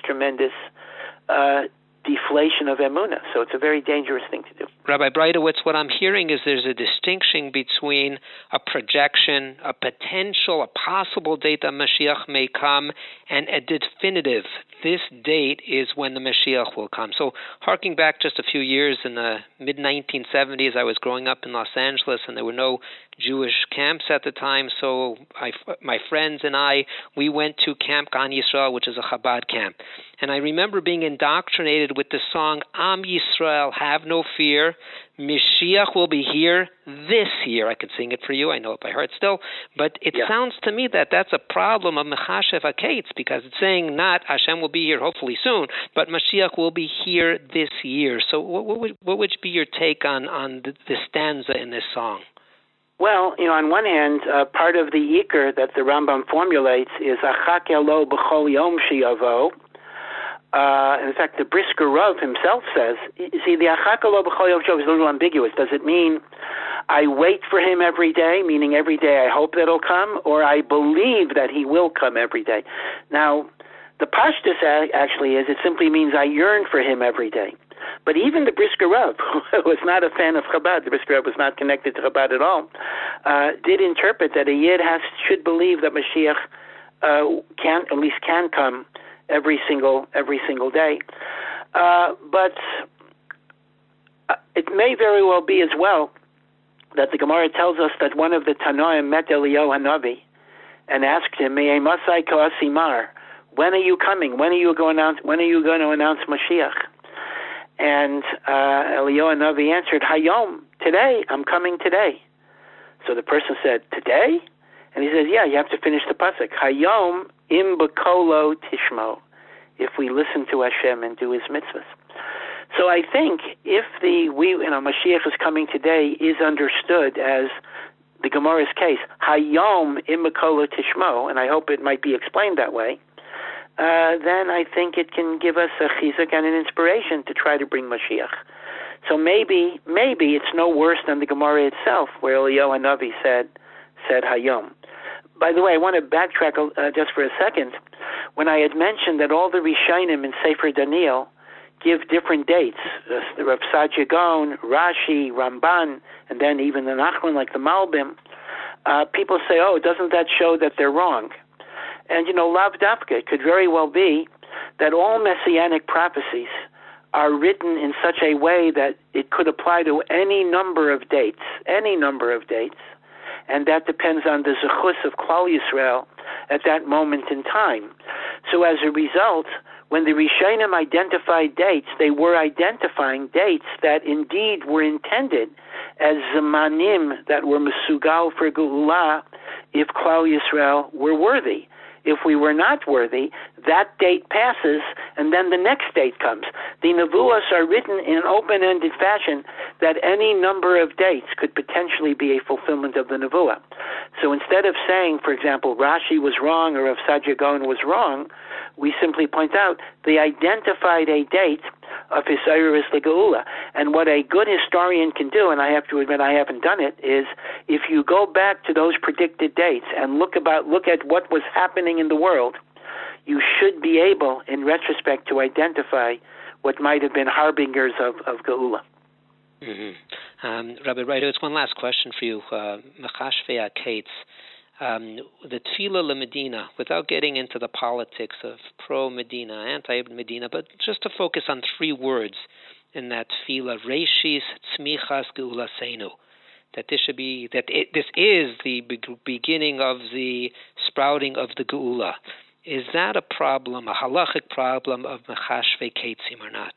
deflation of emunah. So it's a very dangerous thing to do. Rabbi Breitowitz, what I'm hearing is there's a distinction between a projection, a potential, a possible date that Mashiach may come, and a definitive this date is when the Mashiach will come. So harking back just a few years in the mid-1970s, I was growing up in Los Angeles, and there were no Jewish camps at the time, so my friends and I, we went to Camp Gan Yisrael, which is a Chabad camp. And I remember being indoctrinated with the song, Am Yisrael, have no fear, Mashiach will be here this year. I could sing it for you, I know it by heart still, but it sounds to me that that's a problem of Mechashev HaKetz, because it's saying not Hashem will be here hopefully soon, but Mashiach will be here this year. So what would be your take on the stanza in this song? Well, on one hand, part of the Iker that the Rambam formulates is Achak Elo B'chol Yom Shiavo. In fact, the Brisker Rav himself says, see, the Achak Elo B'chol Yom Shiavo is a little ambiguous. Does it mean I wait for him every day, meaning every day I hope that he'll come, or I believe that he will come every day? Now, the Pashtus actually is, it simply means I yearn for him every day. But even the Brisker Rav, who was not a fan of Chabad, the Brisker Rav was not connected to Chabad at all, did interpret that a Yid should believe that Mashiach can come every single day. But it may very well be as well that the Gemara tells us that one of the Tanoim met Eliyahu Hanavi and asked him, "Me'ei masai ka'asimar, when are you coming? When are you going to announce Mashiach?" And Eliyahu Hanavi answered, Hayom, today, I'm coming today. So the person said, today? And he says, yeah, you have to finish the pasuk. Hayom im b'kolo tishmo, if we listen to Hashem and do His mitzvahs. So I think if Mashiach is coming today is understood as the Gemara's case, Hayom im b'kolo tishmo, and I hope it might be explained that way, then I think it can give us a chizuk and an inspiration to try to bring Mashiach. So maybe it's no worse than the Gemara itself, where Eliyahu Hanavi said Hayom. By the way, I want to backtrack just for a second. When I had mentioned that all the Rishonim in Sefer Daniel give different dates, Rav Saadia Gaon, Rashi, Ramban, and then even the Nachman, like the Malbim, people say, oh, doesn't that show that they're wrong? And, Lav Dafka, it could very well be that all messianic prophecies are written in such a way that it could apply to any number of dates, and that depends on the zechus of Klal Yisrael at that moment in time. So as a result, when the Rishonim identified dates, they were identifying dates that indeed were intended as zemanim that were mesugal for Geulah if Klal Yisrael were worthy. If we were not worthy, that date passes, and then the next date comes. The Nevuos are written in an open-ended fashion that any number of dates could potentially be a fulfillment of the Nevuah. So instead of saying, for example, Rashi was wrong or Rav Saadia Gaon was wrong, we simply point out they identified a date of Hisayrus L'Geula. And what a good historian can do, and I have to admit I haven't done it, is if you go back to those predicted dates and look at what was happening in the world, you should be able, in retrospect, to identify what might have been harbingers of Geula. Mm-hmm. Rabbi Reiter, it's one last question for you. Mechashvei HaKetz, the Tefillah LeMedina, without getting into the politics of pro-Medina, anti-Medina, but just to focus on three words in that Tefillah, Reishis Tzmichas Geulasenu, that this is the beginning of the sprouting of the Geula. Is that a problem, a halachic problem of Mechashvei Ketzim or not?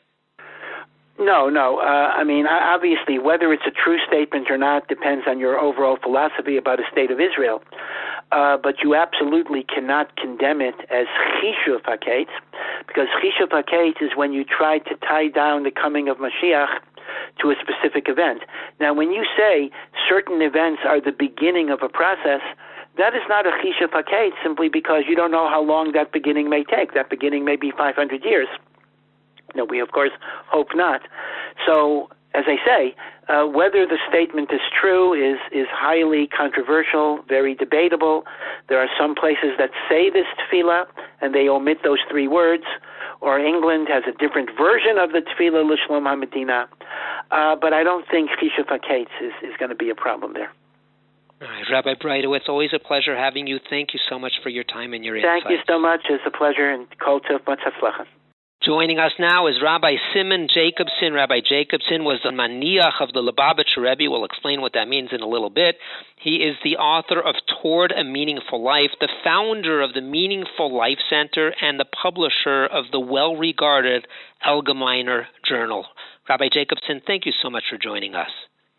No. Obviously, whether it's a true statement or not depends on your overall philosophy about a state of Israel. But you absolutely cannot condemn it as Chishuv HaKetz, because Chishuv HaKetz is when you try to tie down the coming of Mashiach to a specific event. Now, when you say certain events are the beginning of a process, that is not a Chishuv HaKetz simply because you don't know how long that beginning may take. That beginning may be 500 years. No, we of course hope not. So, as I say, whether the statement is true is highly controversial, very debatable. There are some places that say this tefillah and they omit those three words, or England has a different version of the tefillah L'Shlom HaMedina. But I don't think Chishuv HaKetz is going to be a problem there. All right, Rabbi Breitowitz, it's always a pleasure having you. Thank you so much for your time and your insights. Thank you so much. It's a pleasure, and kol tov b'tzlachah. Joining us now is Rabbi Simon Jacobson. Rabbi Jacobson was the maniach of the Lubavitcher Rebbe. We'll explain what that means in a little bit. He is the author of Toward a Meaningful Life, the founder of the Meaningful Life Center, and the publisher of the well-regarded Allgemeiner Journal. Rabbi Jacobson, thank you so much for joining us.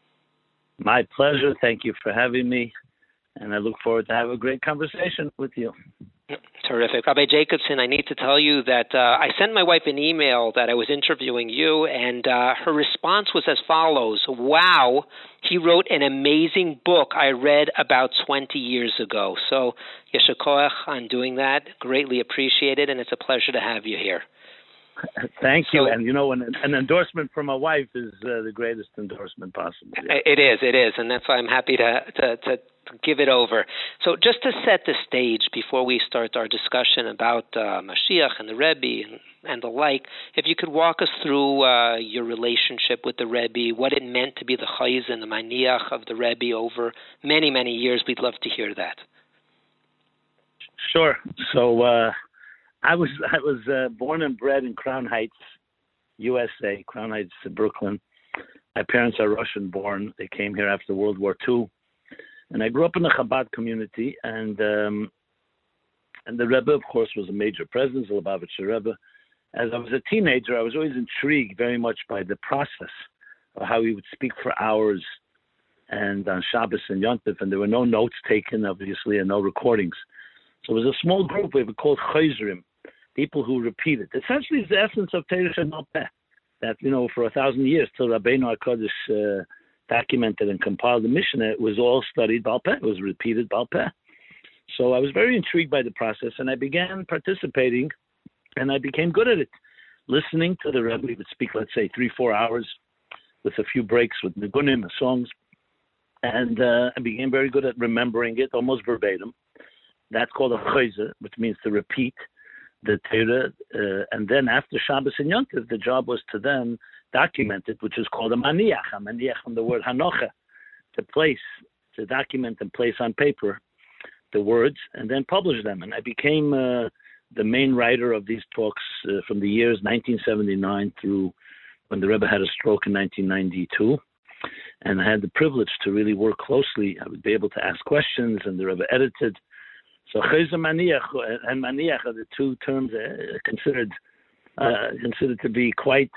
My pleasure. Thank you for having me, and I look forward to have a great conversation with you. Terrific. Rabbi Jacobson, I need to tell you that I sent my wife an email that I was interviewing you, and her response was as follows. Wow, he wrote an amazing book I read about 20 years ago. So, yesher koach on doing that. Greatly appreciated, and it's a pleasure to have you here. Thank you. And, you know, an endorsement from my wife is the greatest endorsement possible. Yeah. It is, and that's why I'm happy to give it over. So just to set the stage before we start our discussion about Mashiach and the Rebbe and the like, if you could walk us through your relationship with the Rebbe, what it meant to be the chayz and the maniach of the Rebbe over many, many years, we'd love to hear that. Sure. So I was born and bred in Crown Heights, USA, Crown Heights, Brooklyn. My parents are Russian-born. They came here after World War II. And I grew up in the Chabad community, and the Rebbe, of course, was a major presence, the Lubavitcher Rebbe. As I was a teenager, I was always intrigued very much by the process of how he would speak for hours and on Shabbos and Yom Tov, and there were no notes taken, obviously, and no recordings. So it was a small group we were called chayzrim, people who repeated. Essentially, it's the essence of Torah Sheba'al Peh, that, you know, for 1,000 years, till Rabbeinu HaKadosh documented and compiled the Mishnah, it was all studied Baal Peh. It was repeated Baal Peh. So I was very intrigued by the process, and I began participating, and I became good at it. Listening to the Rebbe, he would speak, let's say, 3-4 hours with a few breaks with nigunim and songs, and I became very good at remembering it, almost verbatim. That's called a chayze, which means to repeat the Torah, and then after Shabbos and Yom Tov, the job was to then document it, which is called a maniach from the word hanocha, to document and place on paper the words and then publish them. And I became the main writer of these talks from the years 1979 through when the Rebbe had a stroke in 1992. And I had the privilege to really work closely. I would be able to ask questions, and the Rebbe edited. So chayz maniach and maniach are the two terms considered to be quite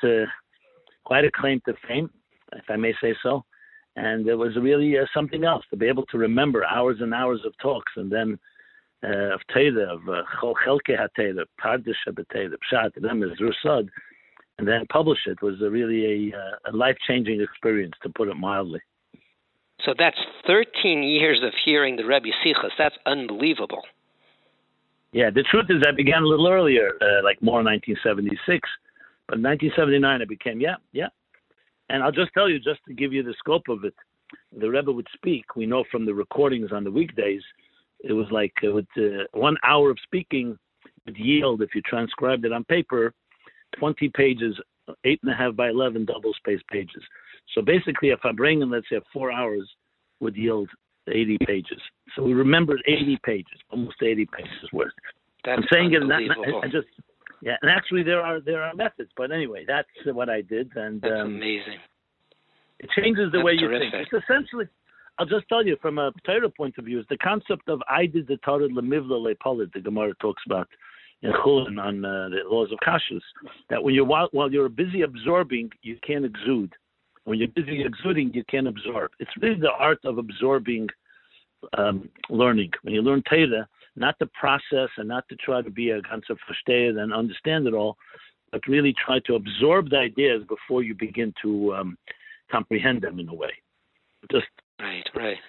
a claim to fame, if I may say so. And it was really something else to be able to remember hours and hours of talks, and then of Torah, of Chol Chelkei HaTorah, Pardesh HaBeTorah, Pshat, Remez, Rusad, and then publish it was really a life-changing experience, to put it mildly. So that's 13 years of hearing the Rebbe Sichos. That's unbelievable. Yeah, the truth is I began a little earlier, like more in 1976. But in 1979, I became, yeah. And I'll just tell you, just to give you the scope of it, the Rebbe would speak. We know from the recordings on the weekdays, it was like 1 hour of speaking would yield, if you transcribed it on paper, 20 pages, 8.5 by 11 double-spaced pages. So basically, if I bring in, let's say, 4 hours, would yield 80 pages. So we remembered 80 pages, almost 80 pages worth. That's I'm saying it, unbelievable. Yeah, and actually there are methods, but anyway, that's what I did, and that's amazing. It changes the way you terrific. think. It's essentially, I'll just tell you from a Torah point of view, is the concept of I did the Torah lemivla lepolid. The Gemara talks about in Chulin on the laws of kashrus, that when while you're busy absorbing, you can't exude. When you're busy exuding, you can't absorb. It's really the art of absorbing learning. When you learn Torah, not to process and not to try to be a ganzer versteher and understand it all, but really try to absorb the ideas before you begin to comprehend them in a way. Just right.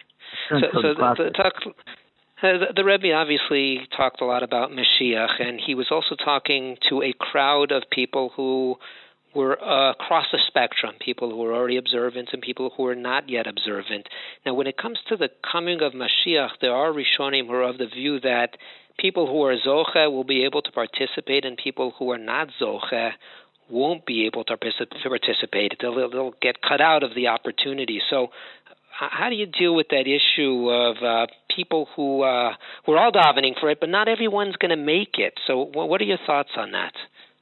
The Rebbe obviously talked a lot about Mashiach, and he was also talking to a crowd of people who were across the spectrum, people who were already observant and people who were not yet observant. Now, when it comes to the coming of Mashiach, there are Rishonim who are of the view that people who are Zoche will be able to participate and people who are not Zoche won't be able to participate. They'll get cut out of the opportunity. So how do you deal with that issue of people who we're all davening for it, but not everyone's going to make it? So what are your thoughts on that?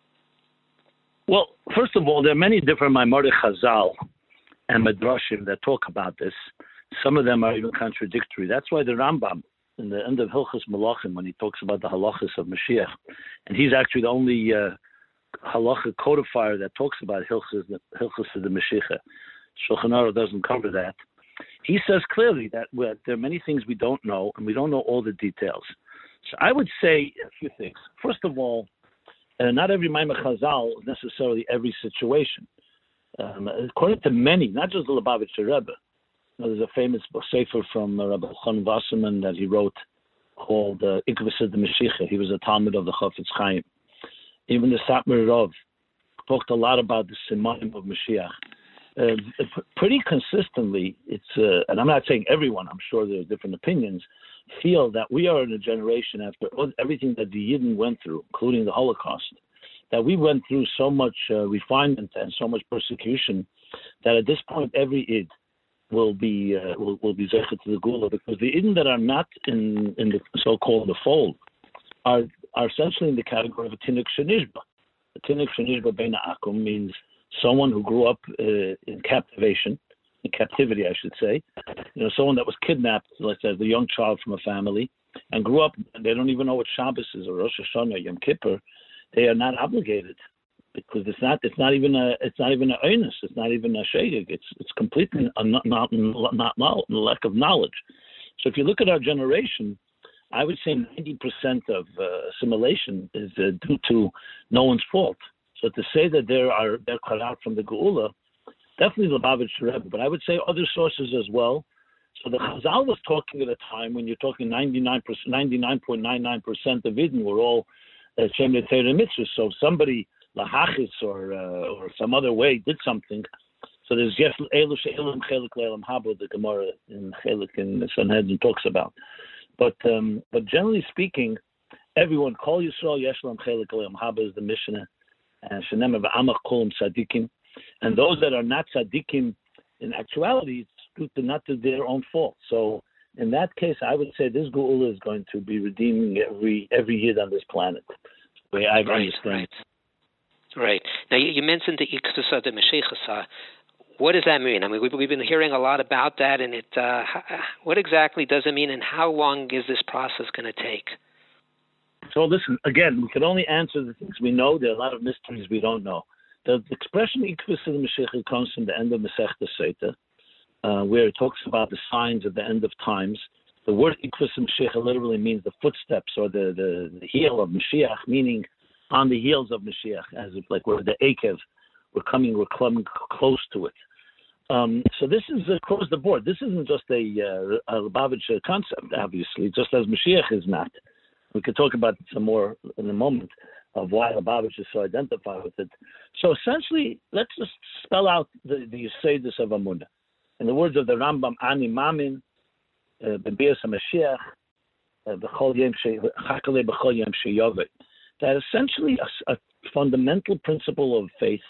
Well, first of all, there are many different Maimonides Chazal and Midrashim that talk about this. Some of them are even contradictory. That's why the Rambam, in the end of Hilchos Malachim, when he talks about the halachas of Mashiach, and he's actually the only halacha codifier that talks about Hilchos of the Mashiach. Shulchan Aruch doesn't cover that. He says clearly that there are many things we don't know, and we don't know all the details. So I would say a few things. First of all, not every Maimon Chazal is necessarily every situation. According to many, not just the Lubavitcher Rebbe, there's a famous sefer from Rabbi Chaim Wasserman that he wrote called Ikvus the Mashiach. He was a Talmud of the Chafetz Chaim. Even the Satmar Rav talked a lot about the Simanim of Mashiach. Pretty consistently, it's and I'm not saying everyone, I'm sure there are different opinions, feel that we are in a generation after everything that the Yidden went through, including the Holocaust, that we went through so much refinement and so much persecution that at this point every Id will be zeichet to the Gula, because the Yidden that are not in the so-called the fold are essentially in the category of a Tinuk Shenishba. A Tinuk Shenishba Bein Akum means someone who grew up in captivity, I should say. Someone that was kidnapped, let's say, the young child from a family, and grew up, and they don't even know what Shabbos is, or Rosh Hashanah, or Yom Kippur. They are not obligated, because it's not even a onus, it's not even a shegeg. It's completely not lack of knowledge. So if you look at our generation, I would say 90% of assimilation is due to no one's fault. So to say that they're cut out from the Geula, definitely the Lubavitcher Rebbe, but I would say other sources as well. So the Chazal was talking at a time when you're talking 99.99% of Eden were all Shem L'Teira Mitzvah. So if somebody lahachis or some other way did something, so there's Yes Elu She'elam Chelik Le'elam Haba, the Gemara in Chelik in Sanhedrin talks about. But generally speaking, everyone, Kol Yisrael Yeshlam Chelik Le'elam Haba is the Mishnah, and Shenem V'Amach Kolim Tzadikim, and those that are not Tzadikim, in actuality, it's due to not to their own fault. So in that case, I would say this Geula is going to be redeeming every Yid on this planet. The way I understand. Right. Now, you mentioned the Ikvus the Mashiach. What does that mean? I mean, we've been hearing a lot about that, and what exactly does it mean, and how long is this process going to take? So listen, again, we can only answer the things we know. There are a lot of mysteries we don't know. The expression Ikvus the Mashiach comes from the end of Masechta Seita, where it talks about the signs of the end of times. The word Ikvus Mashiach literally means the footsteps or the heel of Mashiach, meaning on the heels of Mashiach, as if like we're the Akev, we're coming close to it. So this is across the board. This isn't just a Lubavitcher concept, obviously, just as Mashiach is not. We could talk about some more in a moment of why Lubavitch is so identified with it. So essentially, let's just spell out the Yesodus of Amunah. In the words of the Rambam, Ani Mamin, B'Bias HaMashiach, B'chol Yom Chakale B'chol Yom Sheyovet. That essentially a fundamental principle of faith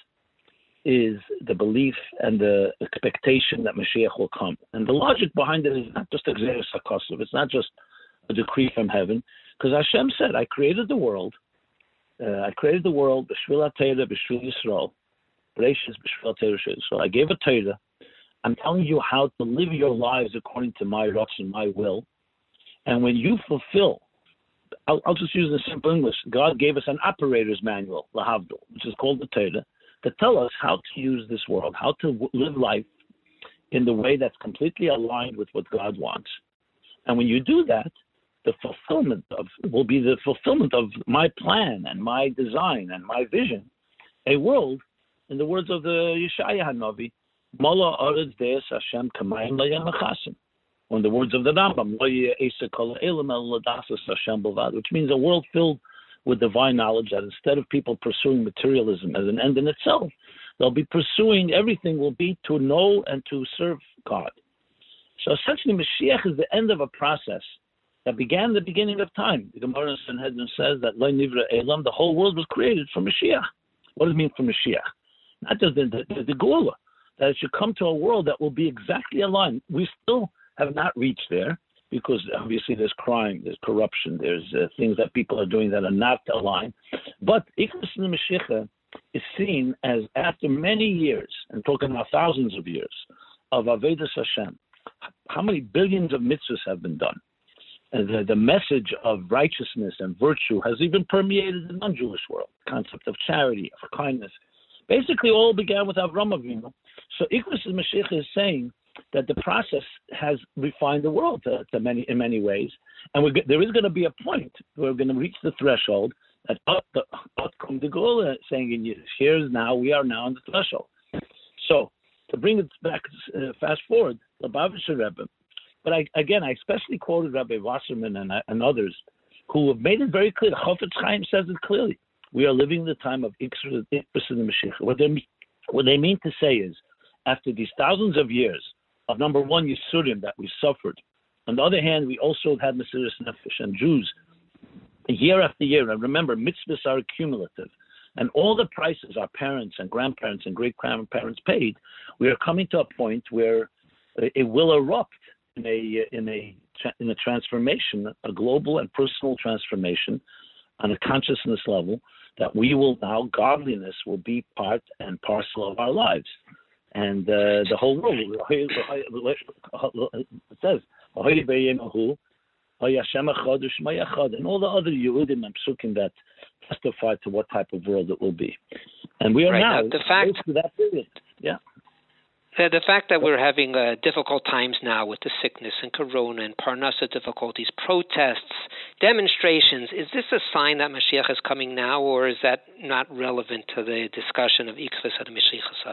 is the belief and the expectation that Mashiach will come. And the logic behind it is not just a Gzeres HaKosov, it's not just a decree from heaven, because Hashem said, I created the world, B'Shvil HaTeirah, B'Shvil Yisrael, Bereishis B'Shvil HaTeirah Yisrael. I gave a Teirah. I'm telling you how to live your lives according to my Ratzon, my will. And when you fulfill, I'll just use the simple English. God gave us an operator's manual, Lahavdil, which is called the Torah, to tell us how to use this world, how to live life in the way that's completely aligned with what God wants. And when you do that, the fulfillment will be the fulfillment of my plan and my design and my vision. A world, in the words of the Yeshaya HaNavi, Mola Oretz Deis Hashem Kamayim Layachasim. Or in the words of the Rambam, which means a world filled with divine knowledge, that instead of people pursuing materialism as an end in itself, they'll be pursuing everything will be to know and to serve God. So essentially, Mashiach is the end of a process that began the beginning of time. The Gemara in Sanhedrin says that Lo Nivra Elam, the whole world was created for Mashiach. What does it mean for Mashiach? Not just the Geula. that it should come to a world that will be exactly aligned. We still have not reached there because obviously there's crime, there's corruption, there's things that people are doing that are not aligned. But Ikvus in the Mashiach is seen as, after many years, and talking about thousands of years, of Avodas Hashem, how many billions of mitzvahs have been done? And the message of righteousness and virtue has even permeated the non-Jewish world. The concept of charity, of kindness. Basically, all began with Avram Avinu. So Ikvus Mashiach is saying that the process has refined the world in many ways. And there is going to be a point where we're going to reach the threshold that Atkum de Gola, saying in Yiddish, we are now on the threshold. So, to bring it back, fast forward, the Lubavitcher Rebbe, but I especially quoted Rabbi Wasserman and others who have made it very clear. Chofetz Chaim says it clearly. We are living the time of Ikvus in the Mashiach. What they mean to say is, after these thousands of years of number one, Yisurim, that we suffered, on the other hand, we also had Mesiras Nefesh, and Jews, year after year, and remember, mitzvahs are cumulative, and all the prices our parents and grandparents and great-grandparents paid, we are coming to a point where it will erupt in a transformation, a global and personal transformation on a consciousness level, that we will now, godliness will be part and parcel of our lives. And the whole world, it says, and all the other Yehudim and Psukim that testify to what type of world it will be. And we are now the fact to that period. Yeah. The fact that we're having difficult times now with the sickness and corona and parnasa difficulties, protests, demonstrations, is this a sign that Mashiach is coming now, or is that not relevant to the discussion of Ikvus ad Mashiach?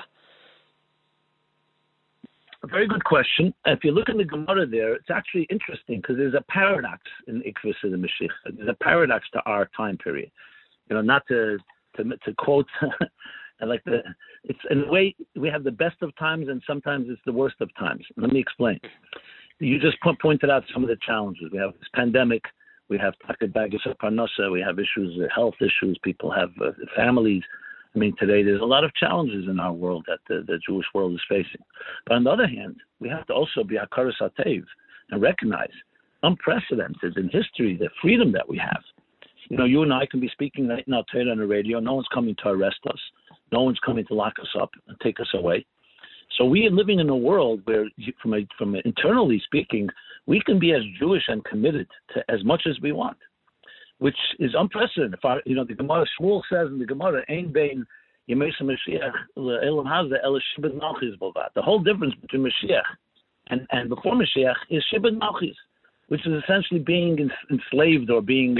A very good question. If you look in the Gemara there, it's actually interesting because there's a paradox in Ikvus ad Mashiach. There's a paradox to our time period. Not to quote, it's in a way we have the best of times and sometimes it's the worst of times. Let me explain. You just pointed out some of the challenges. We have this pandemic. We have baggage of parnasa. We have issues, health issues. People have families. I mean, today there's a lot of challenges in our world that the Jewish world is facing. But on the other hand, we have to also be Hakaras Hatev and recognize unprecedented in history the freedom that we have. You and I can be speaking right now today on the radio. No one's coming to arrest us. No one's coming to lock us up and take us away. So we are living in a world where, from internally speaking, we can be as Jewish and committed to as much as we want, which is unprecedented. The Gemara Shmuel says in the Gemara, "Ein bein Yemei Mashiach le'elam hazeh ela shibud malchis b'lvad." The whole difference between Mashiach and before Mashiach is shibud malchis, which is essentially being enslaved or being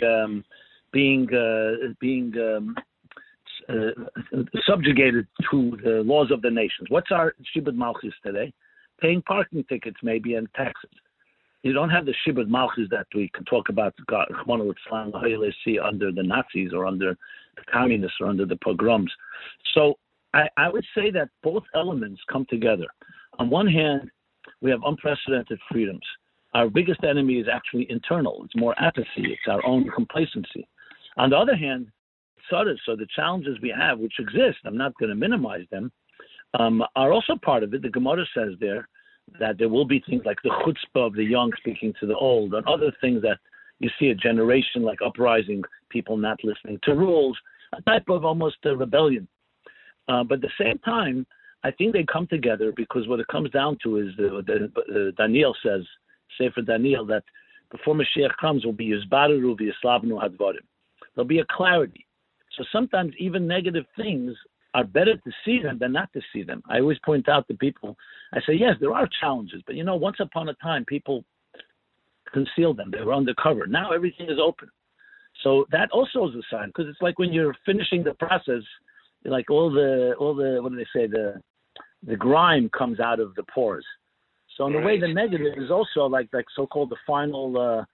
subjugated to the laws of the nations. What's our shibud malchis today? Paying parking tickets maybe and taxes. You don't have the shibud malchus that we can talk about under the Nazis or under the communists or under the pogroms. So I would say that both elements come together. On one hand, we have unprecedented freedoms. Our biggest enemy is actually internal. It's more apathy. It's our own complacency. On the other hand, so the challenges we have, which exist, I'm not going to minimize them, are also part of it. The Gemara says there that there will be things like the chutzpah of the young speaking to the old, and other things that you see a generation like uprising, people not listening to rules, a type of almost a rebellion. But at the same time, I think they come together because what it comes down to is Daniel says, Sefer Daniel, that before Mashiach comes will be Yizbareru v'Yislavnu Hadvarim. There'll be a clarity. So sometimes even negative things are better to see them than not to see them. I always point out to people, I say, yes, there are challenges, but once upon a time, people concealed them. They were undercover. Now everything is open. So that also is a sign, because it's like when you're finishing the process, like all the what do they say, the grime comes out of the pores. So in a way, the negative is also like so-called the final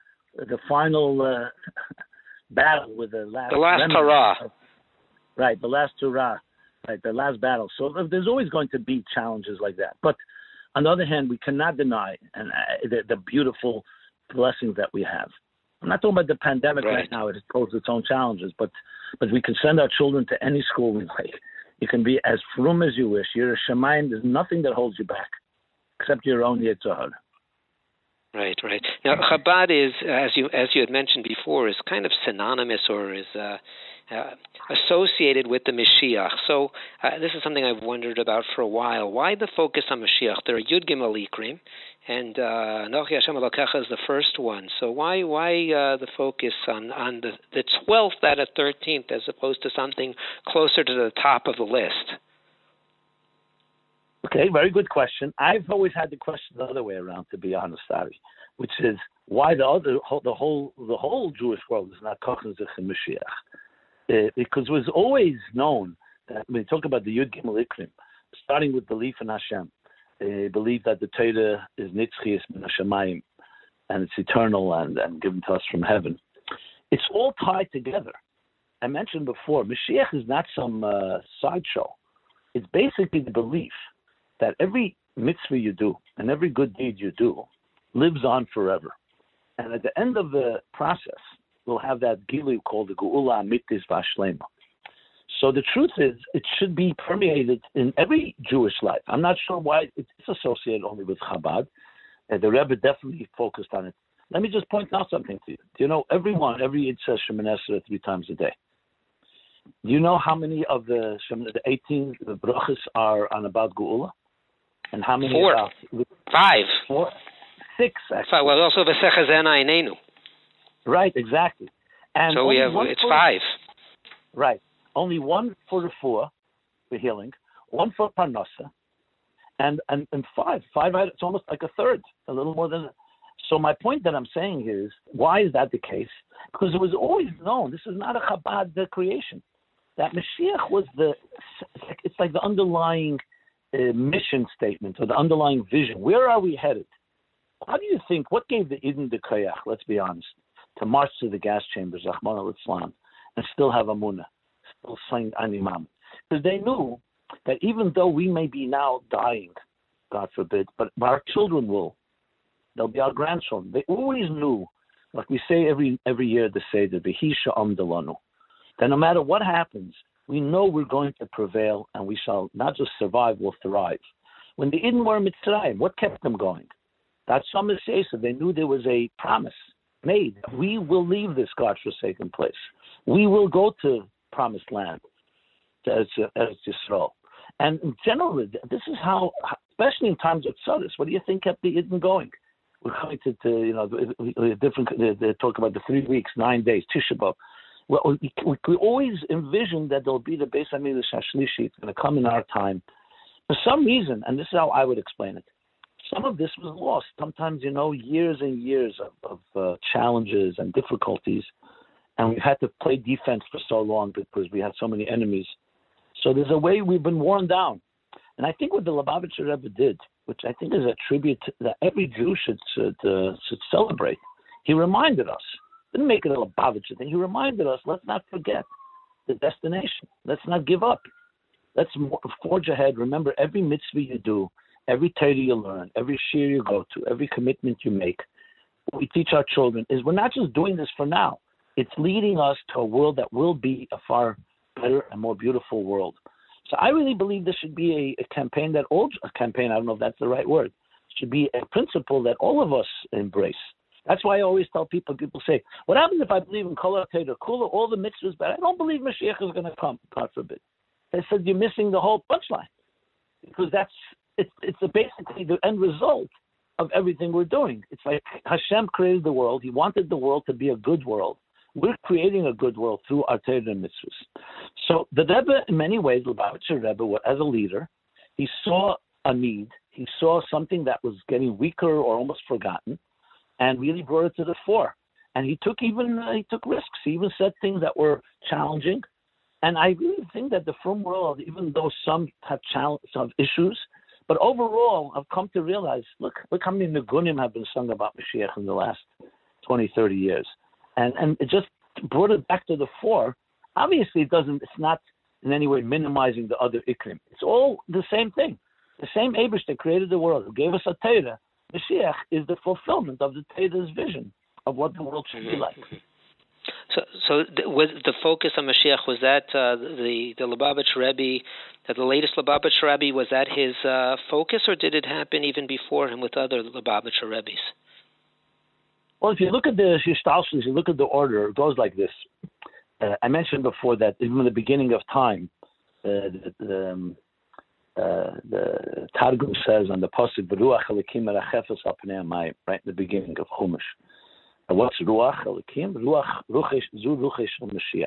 battle with the last hurrah. Right, the last hurrah. Right, the last battle. So there's always going to be challenges like that. But on the other hand, we cannot deny the beautiful blessings that we have. I'm not talking about the pandemic right now. It poses its own challenges, but we can send our children to any school we like. You can be as frum as you wish. You're a Shemayim. There's nothing that holds you back except your own Yetzer Hara. Right. Now, Chabad is, as you had mentioned before, is kind of synonymous or is associated with the Mashiach. So this is something I've wondered about for a while. Why the focus on Mashiach? There are Yud Gimel Ikrim, and Anochi Hashem Elokecha is the first one. So why the focus on the 12th out of 13th as opposed to something closer to the top of the list? Okay, very good question. I've always had the question the other way around, to be honest, Ari, which is why the whole Jewish world is not Kochen Zich and Mashiach. Because it was always known that when you talk about the Yud Gimel Ikrim, starting with belief in Hashem, belief that the Torah is Nitzchias Min Hashemayim, and it's eternal and given to us from heaven. It's all tied together. I mentioned before, Mashiach is not some sideshow. It's basically the belief that every mitzvah you do and every good deed you do lives on forever. And at the end of the process, we'll have that Gilu called the Geula Amitis Vashlema. So the truth is, it should be permeated in every Jewish life. I'm not sure why it's associated only with Chabad. The Rebbe definitely focused on it. Let me just point out something to you. Do you know, every Yid says Shemoneh Esrei 3 times a day. Do you know how many of the 18 brachas are on about Geula? And how many? 4. 5. 4. 6, actually. 5. Well, also V'secha Zena Einenu. Right, exactly. And so it's 5. Right. Only one for the 4 for healing, one for parnasa, and 5. 5, it's almost like a third, a little more than. So my point that I'm saying here is, why is that the case? Because it was always known, this is not a Chabad creation, that Mashiach was it's like the underlying mission statement or the underlying vision. Where are we headed? How do you think, what gave the Eden the Koyach, let's be honest, to march to the gas chambers, Rahman al-Islam, and still have Amunah, still sing Animam? Because they knew that even though we may be now dying, God forbid, but our children will. They'll be our grandchildren. They always knew, like we say every year, the Seder, V'hisha Amdalanu, that no matter what happens, we know we're going to prevail and we shall not just survive, we'll thrive. When the Eden were in Mitzrayim, what kept them going? That's some say so. They knew there was a promise made. We will leave this God-forsaken place. We will go to promised land, as Yisrael. And generally, this is how, especially in times of Tzadis, what do you think kept the Eden going? We're coming to they talk about the 3 weeks, 9 days, Tisha B'Av. Well, we always envisioned that there'll be the Beis HaMikdash HaShlishi. It's going to come in our time. For some reason, and this is how I would explain it, some of this was lost. Sometimes, years and years of challenges and difficulties, and we've had to play defense for so long because we had so many enemies. So there's a way we've been worn down. And I think what the Lubavitcher Rebbe did, which I think is a tribute that every Jew should celebrate, he reminded us. Didn't make it a Lubavitcher thing. He reminded us, let's not forget the destination. Let's not give up. Let's forge ahead. Remember, every mitzvah you do, every Torah you learn, every shir you go to, every commitment you make, what we teach our children is we're not just doing this for now. It's leading us to a world that will be a far better and more beautiful world. So I really believe this should be a campaign I don't know if that's the right word, should be a principle that all of us embrace. That's why I always tell people say, what happens if I believe in Kol HaTorah Kula, all the mitzvahs, but I don't believe Mashiach is going to come, God forbid. They said, you're missing the whole punchline. Because it's basically the end result of everything we're doing. It's like Hashem created the world. He wanted the world to be a good world. We're creating a good world through our Torah and mitzvahs. So the Rebbe, in many ways, Lubavitcher Rebbe, as a leader, he saw a need. He saw something that was getting weaker or almost forgotten, and really brought it to the fore. And he took risks. He even said things that were challenging. And I really think that the frum world, even though some have issues, but overall, I've come to realize, look how many Nigunim have been sung about Mashiach in the last 20, 30 years. And it just brought it back to the fore. Obviously, it's not in any way minimizing the other Ikrim. It's all the same thing. The same Eibush that created the world, who gave us a Torah, Mashiach is the fulfillment of the Torah's vision of what the world should be like. Was the focus on Mashiach, was that the Lubavitch Rebbe, the latest Lubavitch Rebbe, was that his focus, or did it happen even before him with other Lubavitch Rebbes? Well, if you look at the Shishtalshus, you look at the order, it goes like this. I mentioned before that even in the beginning of time, the Targum says on the pasuk, "Ruach Elokim merachefes al pnei hamayim," right in the beginning of Chumash. And what's Ruach Elokim? Ruach zu ruach shel Mashiach.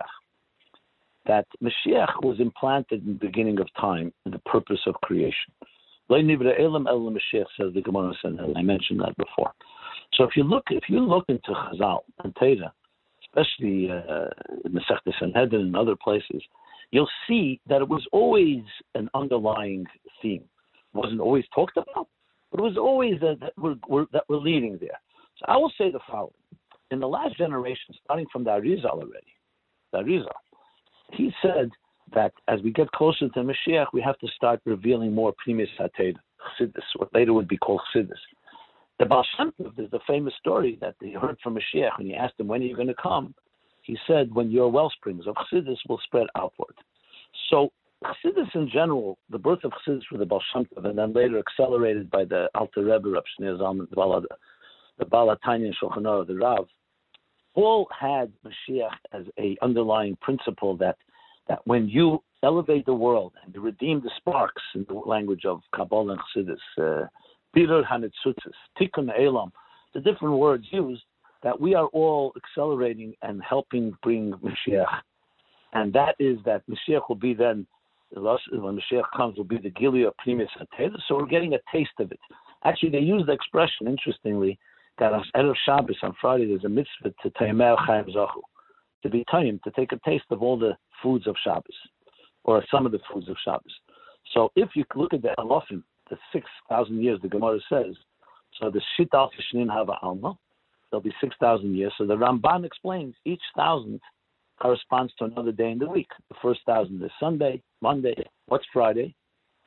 That Mashiach was implanted in the beginning of time in the purpose of creation. Lo nivra elam el Mashiach, says the Gemara. I mentioned that before. So if you look into Chazal and Torah, especially in Masechta Sanhedrin and other places, you'll see that it was always an underlying theme. It wasn't always talked about, but it was always that we're leading there. So I will say the following. In the last generation, starting from the Arizal already, he said that as we get closer to Mashiach, we have to start revealing more Primus HaTorah, Chassidus, what later would be called Chassidus. The Baal Shem Tov, there's a famous story that he heard from Mashiach when he asked him, when are you going to come? He said, when your wellsprings of Chassidus will spread outward. So Chassidus in general, the birth of Chassidus for the Baal Shem Tov, and then later accelerated by the Alter Rebbe, Reb Shneur Zalman, the Baal HaTanya and Shulchan Aruch, the Rav, all had Mashiach as a underlying principle that when you elevate the world and you redeem the sparks, in the language of Kabbalah and Chassidus, Birur Hanetzutzes, Tikkun Elam, the different words used, that we are all accelerating and helping bring Mashiach. And that is that Mashiach will be then, when Mashiach comes, will be the Gilui of Primus HaTorah. So we're getting a taste of it. Actually, they use the expression, interestingly, that on Erev Shabbos, on Friday, there's a mitzvah to Taimel Chaim Zachu, to be taim, to take a taste of all the foods of Shabbos, or some of the foods of Shabbos. So if you look at the Alofim, the 6,000 years, the Gemara says, so the Shit Alf Shnin Hava Alma, there'll be 6,000 years. So the Ramban explains each 1,000 corresponds to another day in the week. The first 1,000 is Sunday, Monday. What's Friday?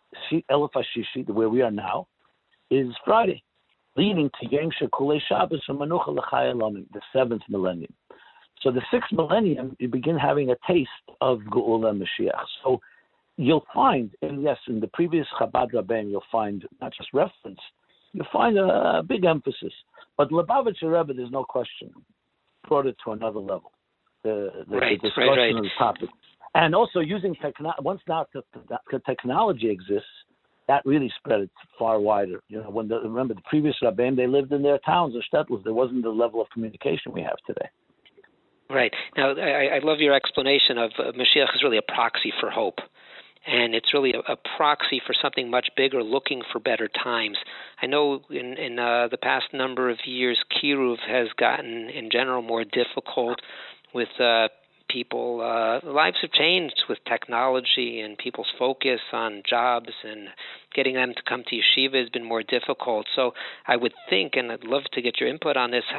Elef HaShishi, where we are now, is Friday, leading to Yom Shekulei Shabbos and Manucha L'Chai Elamim, the 7th millennium. So the 6th millennium, you begin having a taste of Geula Mashiach. So you'll find, and yes, in the previous Chabad Rabbeim, you'll find not just reference, you'll find a big emphasis. But Lubavitcher Rebbe, there's no question, brought it to another level. The discussion of the topic. And also using technology, once now technology exists, that really spread it far wider. You know, remember the previous Rabbeim, they lived in their towns or shtetls. There wasn't the level of communication we have today. Right. Now, I love your explanation of Mashiach is really a proxy for hope. And it's really a proxy for something much bigger, looking for better times. I know in the past number of years, Kiruv has gotten, in general, more difficult with people. Lives have changed with technology, and people's focus on jobs and getting them to come to yeshiva has been more difficult. So I would think, and I'd love to get your input on this,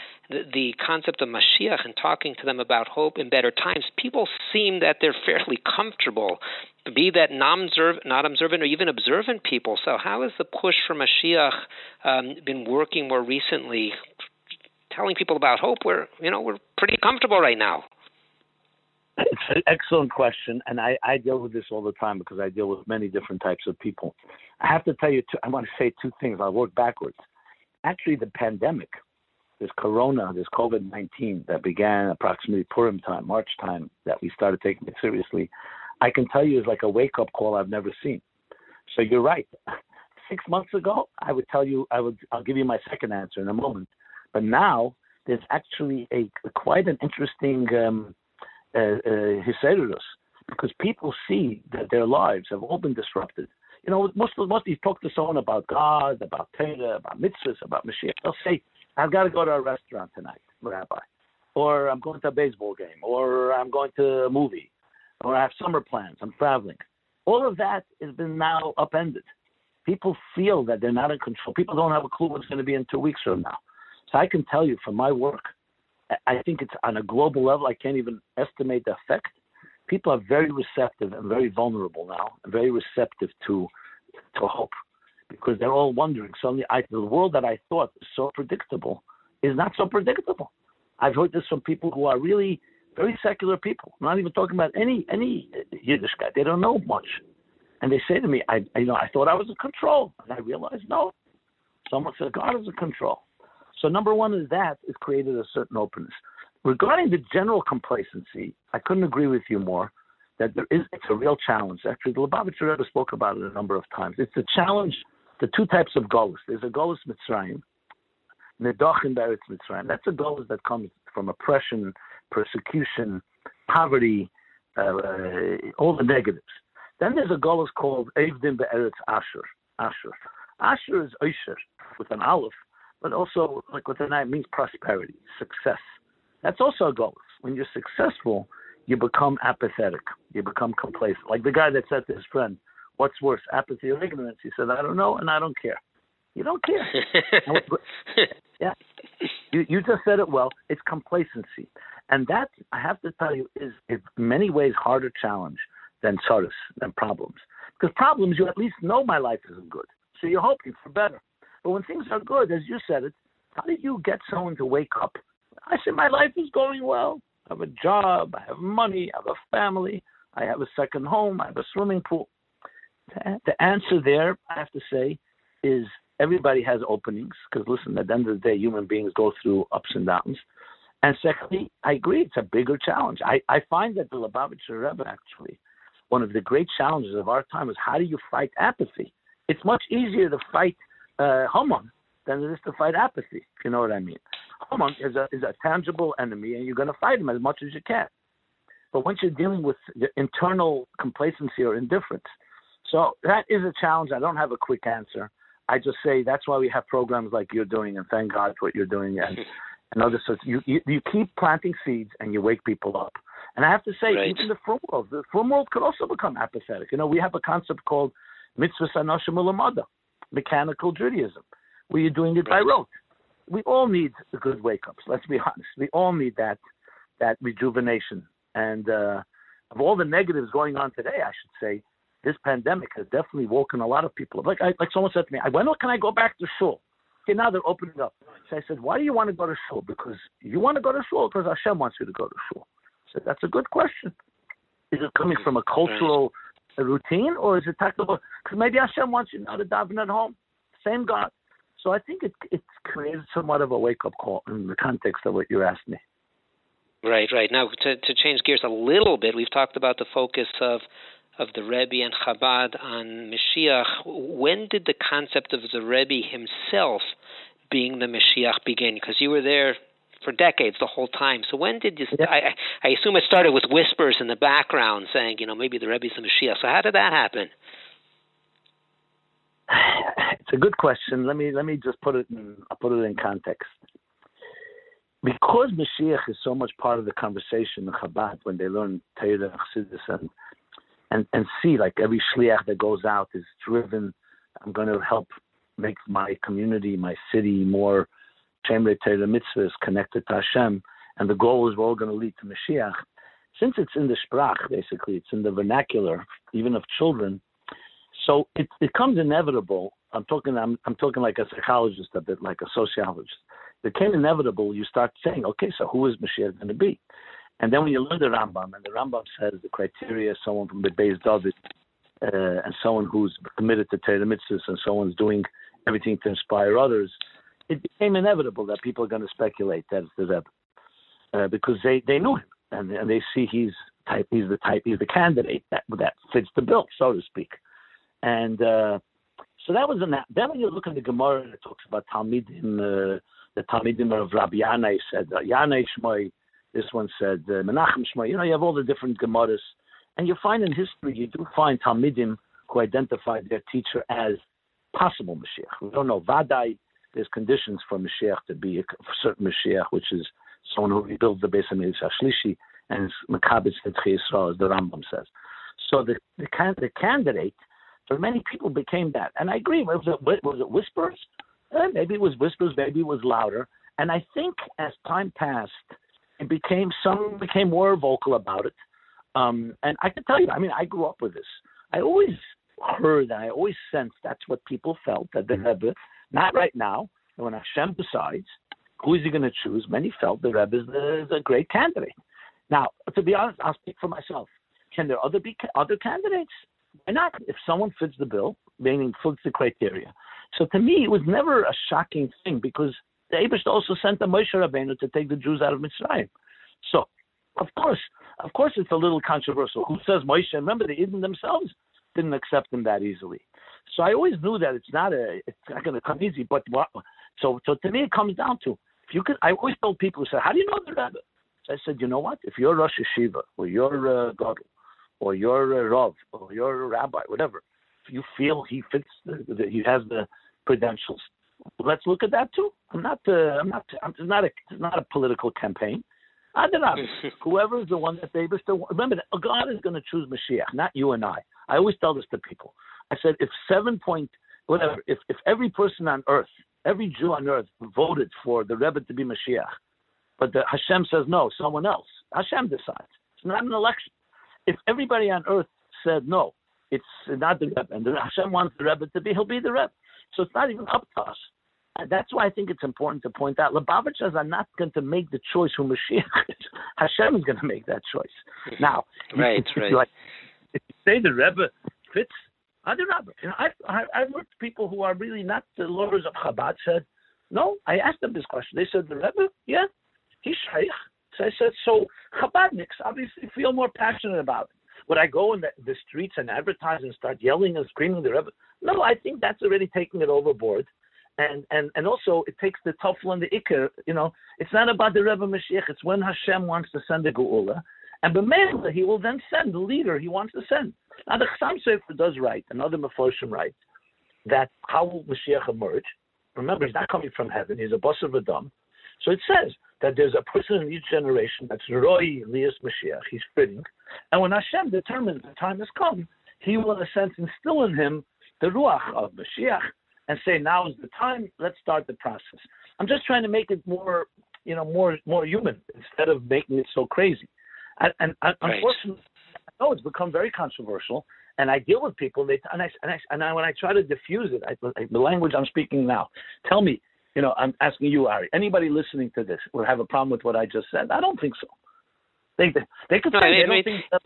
the concept of Mashiach and talking to them about hope in better times, people seem that they're fairly comfortable, be that not observant or even observant people. So how has the push for Mashiach been working more recently, telling people about hope? We're pretty comfortable right now. It's an excellent question, and I deal with this all the time because I deal with many different types of people. I have to tell you, I want to say two things. I'll work backwards. Actually, the pandemic, this corona, this COVID-19 that began approximately Purim time, March time, that we started taking it seriously, I can tell you is like a wake-up call I've never seen. So you're right. 6 months ago, I would tell you, I'll give you my second answer in a moment. But now, there's actually quite an interesting Hiserus, because people see that their lives have all been disrupted. You know, most you talk to someone about God, about Torah, about mitzvahs, about Mashiach, they'll say, I've got to go to a restaurant tonight, Rabbi, or I'm going to a baseball game, or I'm going to a movie, or I have summer plans, I'm traveling. All of that has been now upended. People feel that they're not in control. People don't have a clue what's going to be in 2 weeks from now. So I can tell you from my work, I think it's on a global level. I can't even estimate the effect. People are very receptive and very vulnerable now, and very receptive to hope, because they're all wondering. Suddenly, the world that I thought was so predictable is not so predictable. I've heard this from people who are really very secular people. I'm not even talking about any Yiddish guy. They don't know much. And they say to me, I thought I was in control. And I realized, no. Someone said, God is in control. So number one is that it's created a certain openness. Regarding the general complacency, I couldn't agree with you more that it's a real challenge. Actually, the Lubavitcher Rebbe spoke about it a number of times. It's a challenge, the two types of Golus. There's a Golus Mitzrayim, Nedach Beretz Mitzrayim. That's a Golus that comes from oppression, persecution, poverty, all the negatives. Then there's a Golus called Evdim Be'eretz Asher. Asher is Osher with an Aleph, but also like with an I means prosperity, success. That's also a Golus. When you're successful, you become apathetic. You become complacent. Like the guy that said to his friend, "What's worse, apathy or ignorance?" He said, "I don't know, and I don't care." You don't care. Yeah, you just said it well. It's complacency, and that I have to tell you is in many ways harder challenge than tzaros, than problems. Because problems, you at least know my life isn't good, so you're hoping for better. But when things are good, as you said it, how do you get someone to wake up? I said, my life is going well. I have a job, I have money, I have a family, I have a second home, I have a swimming pool. The answer there, I have to say, is everybody has openings. Because listen, at the end of the day, human beings go through ups and downs. And secondly, I agree, it's a bigger challenge. I find that the Lubavitcher Rebbe, actually, one of the great challenges of our time is how do you fight apathy? It's much easier to fight Haman than it is to fight apathy, if you know what I mean. Haman is a tangible enemy, and you're going to fight him as much as you can. But once you're dealing with the internal complacency or indifference, so that is a challenge. I don't have a quick answer. I just say that's why we have programs like you're doing, and thank God for what you're doing. And other sorts. You keep planting seeds, and you wake people up. And I have to say, right. Even the frum world could also become apathetic. You know, we have a concept called mitzvah anoshim ulamada, mechanical Judaism, where you're doing it by rote. We all need the good wake-ups, let's be honest. We all need that rejuvenation. And of all the negatives going on today, I should say, this pandemic has definitely woken a lot of people up. Like someone said to me, when can I go back to shul? Okay, now they're opening up. So I said, why do you want to go to shul? Because you want to go to shul because Hashem wants you to go to shul. I said, that's a good question. Is it coming from a cultural routine, or is it tactical? Because maybe Hashem wants you now to daven at home. Same God. So I think it's created somewhat of a wake-up call in the context of what you asked me. Right. Now, to change gears a little bit, we've talked about the focus of the Rebbe and Chabad on Mashiach. When did the concept of the Rebbe himself being the Mashiach begin? Because you were there for decades, the whole time. So when did you? Yeah. I assume it started with whispers in the background saying, maybe the Rebbe's the Mashiach. So how did that happen? It's a good question. Let me just put it in context. Because Mashiach is so much part of the conversation in Chabad when they learn Torah and Chassidus and see like every shliach that goes out is driven. I'm going to help make my community, my city more Shemrei Torah mitzvahs connected to Hashem, and the goal is we're all going to lead to Mashiach. Since it's in the sprach, basically, it's in the vernacular, even of children. So it becomes inevitable. I'm talking like a psychologist a bit, like a sociologist. It became inevitable. You start saying, okay, so who is Mashiach going to be? And then when you learn the Rambam, and the Rambam says the criteria is someone from the Beis David, and someone who's committed to Torah mitzvahs, and someone's doing everything to inspire others, it became inevitable that people are going to speculate that it's the Rebbe, because they knew him, and they see he's the candidate that fits the bill, so to speak. And so that was in that. Then when you look at the Gemara, it talks about Talmidim, the Talmidim of Rabbi Yanai said, Yanai Shmoi, this one said, Menachem Shmoi. You have all the different Gemaras. And you find in history, you do find Talmidim who identified their teacher as possible Mashiach. We don't know. Vadai, there's conditions for Mashiach to be a certain Mashiach, which is someone who rebuilds the Beis HaMikdash Shlishi, and Makabitz Netzchi Yisrael, as the Rambam says. So the candidate, for many people, became that. And I agree. Was it whispers? Maybe it was whispers. Maybe it was louder. And I think as time passed, some became more vocal about it. And I can tell you, I grew up with this. I always heard and I always sensed that's what people felt, that the Rebbe, not right now, when Hashem decides, who is he going to choose? Many felt the Rebbe is a great candidate. Now, to be honest, I'll speak for myself. Can there be other candidates? Why not? If someone fits the bill, meaning fits the criteria. So to me, it was never a shocking thing because the Eibishter also sent the Moshe Rabbeinu to take the Jews out of Mitzrayim. So, of course, it's a little controversial. Who says Moshe? Remember, the Eden themselves didn't accept him that easily. So I always knew that it's not going to come easy. But so to me, it comes down to I always told people who said, "How do you know the Rebbe?" So I said, "You know what? If you're Rosh Yeshiva or you're a Gadol or you're a Rav or you're a rabbi, whatever, if you feel he fits, he has the credentials, let's look at that too. It's not a political campaign. Whoever is the one that they remember, God is going to choose Mashiach, not you and I. I always tell this to people. I said, if every person on earth, every Jew on earth voted for the Rebbe to be Mashiach, but Hashem says no, someone else, Hashem decides. It's not an election. If everybody on earth said no, it's not the Rebbe, and Hashem wants the Rebbe to be, he'll be the Rebbe. So it's not even up to us. And that's why I think it's important to point out, Lubavitchers are not going to make the choice who Mashiach is. Hashem is going to make that choice. Now, right. If you say the Rebbe fits, I've worked with people who are really not the lawyers of Chabad said, no, I asked them this question. They said, the Rebbe, yeah, he's Shaykh. So I said, so Chabadniks obviously feel more passionate about it. Would I go in the streets and advertise and start yelling and screaming the Rebbe? No, I think that's already taking it overboard. And also it takes the Tafel and the Iker, it's not about the Rebbe Mashiach, it's when Hashem wants to send the Geula. And B'meila, he will then send the leader he wants to send. Now the Chassam Sofer does write, another Meforshim writes, that how will Mashiach emerge? Remember, he's not coming from heaven, he's a Basar V'dam. So it says that there's a person in each generation that's Roi Elias Mashiach, he's fitting. And when Hashem determines the time has come, he will in a sense instill in him the Ruach of Mashiach and say, now is the time, let's start the process. I'm just trying to make it more human instead of making it so crazy. And unfortunately, I know it's become very controversial, and I deal with people, when I try to diffuse it, the language I'm speaking now, tell me, I'm asking you, Ari, anybody listening to this will have a problem with what I just said? I don't think so. They could say they don't think that.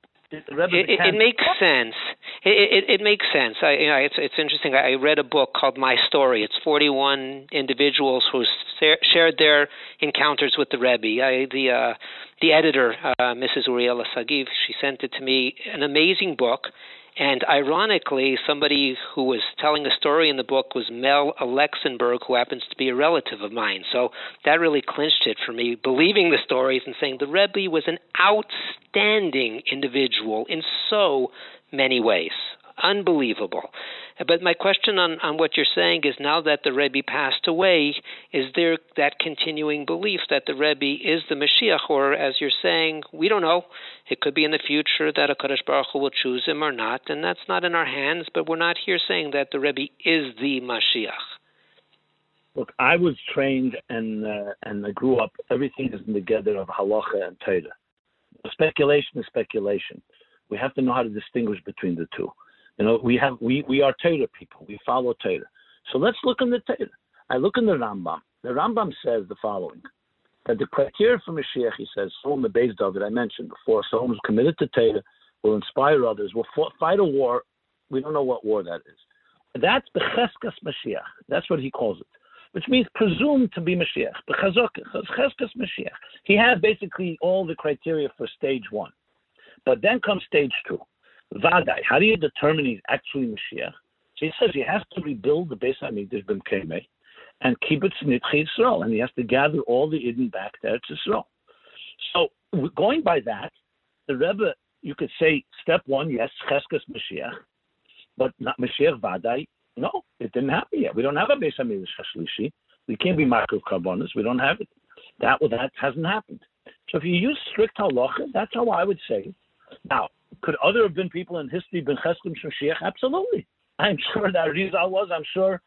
It makes sense. It makes sense. It's interesting. I read a book called My Story. It's 41 individuals who shared their encounters with the Rebbe. The editor, Mrs. Uriela Sagiv, she sent it to me. An amazing book. And ironically, somebody who was telling a story in the book was Mel Alexenberg, who happens to be a relative of mine. So that really clinched it for me, believing the stories and saying the Rebbe was an outstanding individual in so many ways. Unbelievable. But my question on what you're saying is, now that the Rebbe passed away, is there that continuing belief that the Rebbe is the Mashiach? Or, as you're saying, we don't know. It could be in the future that HaKadosh Baruch Hu will choose him or not, and that's not in our hands, but we're not here saying that the Rebbe is the Mashiach. Look, I was trained and I grew up, everything is in the gather of halacha and Torah. Speculation is speculation. We have to know how to distinguish between the two. We are Torah people. We follow Torah. So let's look in the Torah. I look in the Rambam. The Rambam says the following, that the criteria for Mashiach, he says, someone the Beis David I mentioned before, someone who's committed to Torah, will inspire others, will fight a war. We don't know what war that is. That's Becheskas Mashiach. That's what he calls it, which means presumed to be Mashiach. Becheskas Mashiach. He has basically all the criteria for stage one. But then comes stage two. Vadai, how do you determine he's actually Mashiach? So he says he has to rebuild the Beis HaMikdash b'Mkemei and Kibbutz Nitchi Yisrael, and he has to gather all the Eden back there to Yisrael. So going by that, the Rebbe, you could say step one, yes, Cheskas Mashiach, but not Mashiach Vadai. No, it didn't happen yet. We don't have a Beis HaMikdash Hashlishi. We can't be Makriv Karbonos. We don't have it. That hasn't happened. So if you use strict halacha, that's how I would say it. Now, could other have been people in history been Cheskim Mashiach? Absolutely. I'm sure that Rizal was. I'm sure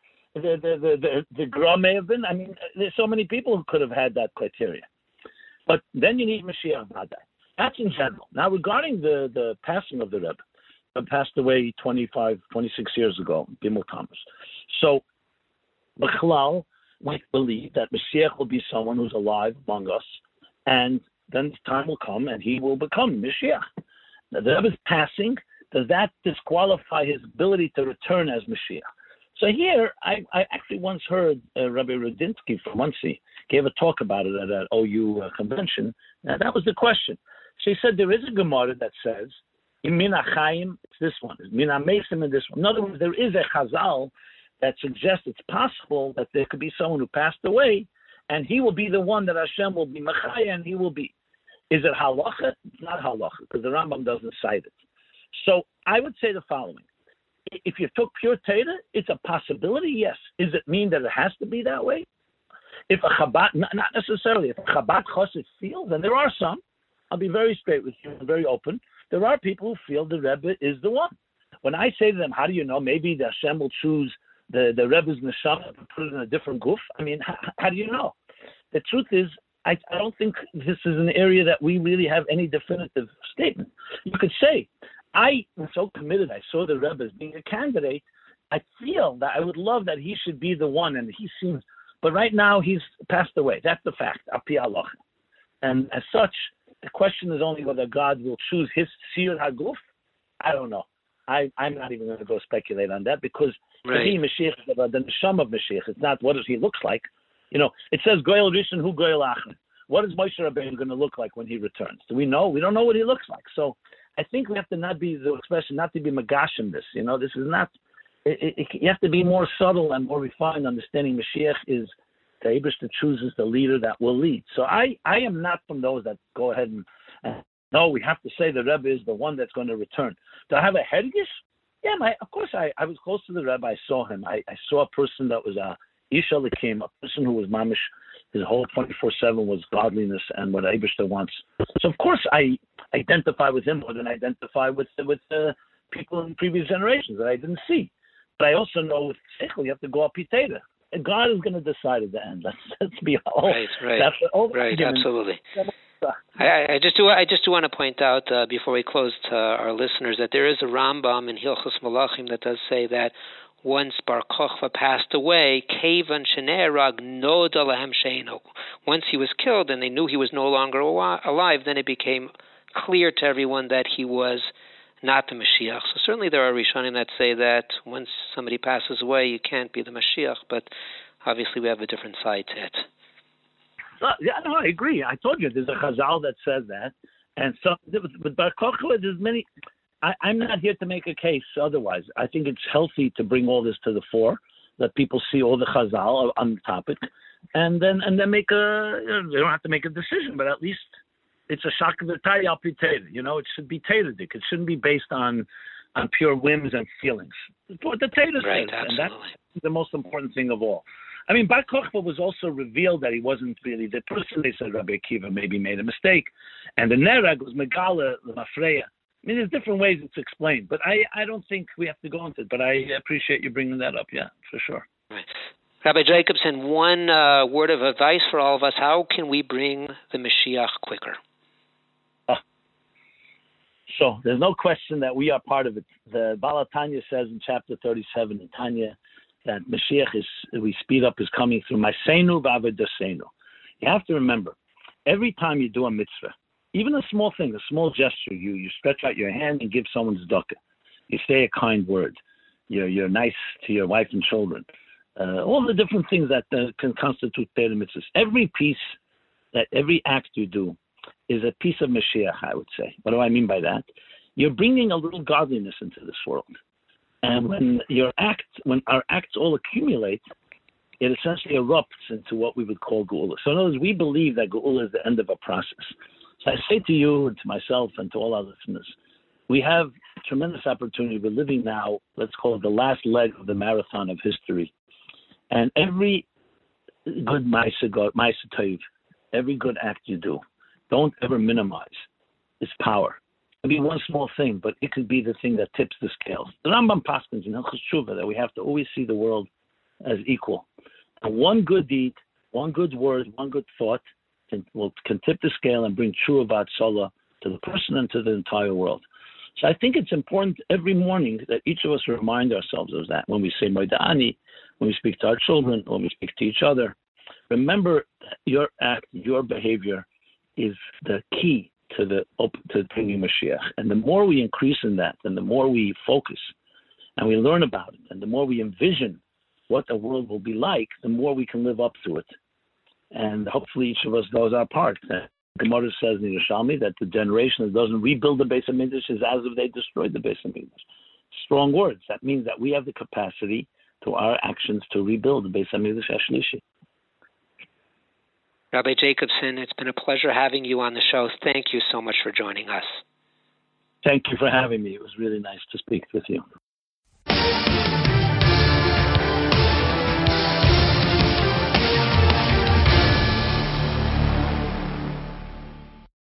the Gra may have been. I mean, there's so many people who could have had that criteria. But then you need Mashiach Vadai. That's in general. Now, regarding the passing of the Rebbe, passed away 26 years ago, Gimel Tammuz. So, B'chlal, we believe that Mashiach will be someone who's alive among us, and then the time will come and he will become Mashiach. Now, the Rebbe is passing. Does that disqualify his ability to return as Mashiach? So here, I actually once heard Rabbi Rudinsky from Muncie gave a talk about it at an OU convention, and that was the question. She said there is a Gemara that says, in Min HaChaim, it's this one, Min HaMesim in this one. In other words, there is a Chazal that suggests it's possible that there could be someone who passed away, and he will be the one that Hashem will be Mechaya, and he will be. Is it halacha? It's not halacha, because the Rambam doesn't cite it. So I would say the following. If you took pure Teda, it's a possibility, yes. Does it mean that it has to be that way? If a Chabad, not necessarily, if a Chabad Chassid feels, and there are some, I'll be very straight with you and very open, there are people who feel the Rebbe is the one. When I say to them, how do you know? Maybe the Hashem will choose the Rebbe's neshama and put it in a different goof. I mean, how do you know? The truth is, I don't think this is an area that we really have any definitive statement. You could say, I am so committed. I saw the Rebbe as being a candidate. I feel that I would love that he should be the one, and he seems. But right now he's passed away. That's the fact. Api Allah. And as such, the question is only whether God will choose his Siyur HaGuf. I don't know. I'm not even going to go speculate on that because for me, Mashiach is about the neshama of Mashiach. It's not what does he looks like. You know, it says Goyel Rishon Hu Goyel Acher. What is Moshe Rabbeinu going to look like when he returns? Do we know? We don't know what he looks like. So I think we have to not be the expression, not to be magash in this. You know, this is not. You have to be more subtle and more refined. Understanding Mashiach is the Eibishter chooses the leader that will lead. So I am not from those that go ahead and no, we have to say the Rebbe is the one that's going to return. Do I have a Hedgish? Yeah, of course I was close to the Rebbe. I saw him. I saw a person that was a Isha Lakim, a person who was mamish. His whole 24/7 was godliness and what Eibishter wants. So of course I identify with him more than I identify with people in previous generations that I didn't see. But I also know with Seichel you have to go up Piteda. And God is going to decide at the end. Let's be all right. That's right, absolutely. I just do want to point out before we close to our listeners that there is a Rambam in Hilchos Malachim that does say that once Bar Kochva passed away, Kevan Shenerag Noda Lahem Sheino. Once he was killed and they knew he was no longer alive, then it became clear to everyone that he was not the Mashiach. So certainly there are Rishonim that say that once somebody passes away, you can't be the Mashiach, but obviously we have a different side to it. No, I agree. I told you there's a Chazal that says that. And so with Bar Kochva, there's many. I'm not here to make a case otherwise. I think it's healthy to bring all this to the fore, that people see all the Chazal on the topic, and then make they don't have to make a decision, but at least it's a shock of the Taya al Piteda. You know, it should be Teidic. It shouldn't be based on pure whims and feelings. It's what the Teda says, and that's the most important thing of all. I mean, Bar Kochva was also revealed that he wasn't really the person. They said Rabbi Akiva maybe made a mistake, and the Nerag was Megala the Mafreya. I mean, there's different ways it's explained, but I don't think we have to go into it. But I appreciate you bringing that up. Yeah, for sure. Right. Rabbi Jacobson, one word of advice for all of us: how can we bring the Mashiach quicker? So there's no question that we are part of it. The Baal Tanya says in chapter 37 in Tanya that Mashiach we speed up his coming through Maseinu v'Avodaseinu. You have to remember, every time you do a mitzvah, even a small thing, a small gesture, you stretch out your hand and give someone tzedakah. You say a kind word. You're nice to your wife and children. All the different things that can constitute Torah mitzvahs. Every act you do is a piece of Mashiach, I would say. What do I mean by that? You're bringing a little godliness into this world. And when our acts all accumulate, it essentially erupts into what we would call Geula. So in other words, we believe that Geula is the end of a process. So I say to you and to myself and to all our listeners, we have tremendous opportunity. We're living now, let's call it the last leg of the marathon of history. And every good Ma'aseh Tov, every good act you do, don't ever minimize its power. It could be one small thing, but it could be the thing that tips the scales. The Rambam paskins in Hilchos Tshuva that we have to always see the world as equal. And one good deed, one good word, one good thought can tip the scale and bring true Vatsola to the person and to the entire world. So I think it's important every morning that each of us remind ourselves of that when we say Moeda'ani, when we speak to our children, when we speak to each other. Remember that your act, your behavior is the key to bringing Mashiach. And the more we increase in that, and the more we focus and we learn about it, and the more we envision what the world will be like, the more we can live up to it. And hopefully each of us does our part. Gemara says in Yerushalmi that the generation that doesn't rebuild the Beis HaMikdash is as if they destroyed the Beis HaMikdash. Strong words. That means that we have the capacity through our actions to rebuild the Beis HaMikdash HaShlishi. Rabbi Jacobson, it's been a pleasure having you on the show. Thank you so much for joining us. Thank you for having me. It was really nice to speak with you.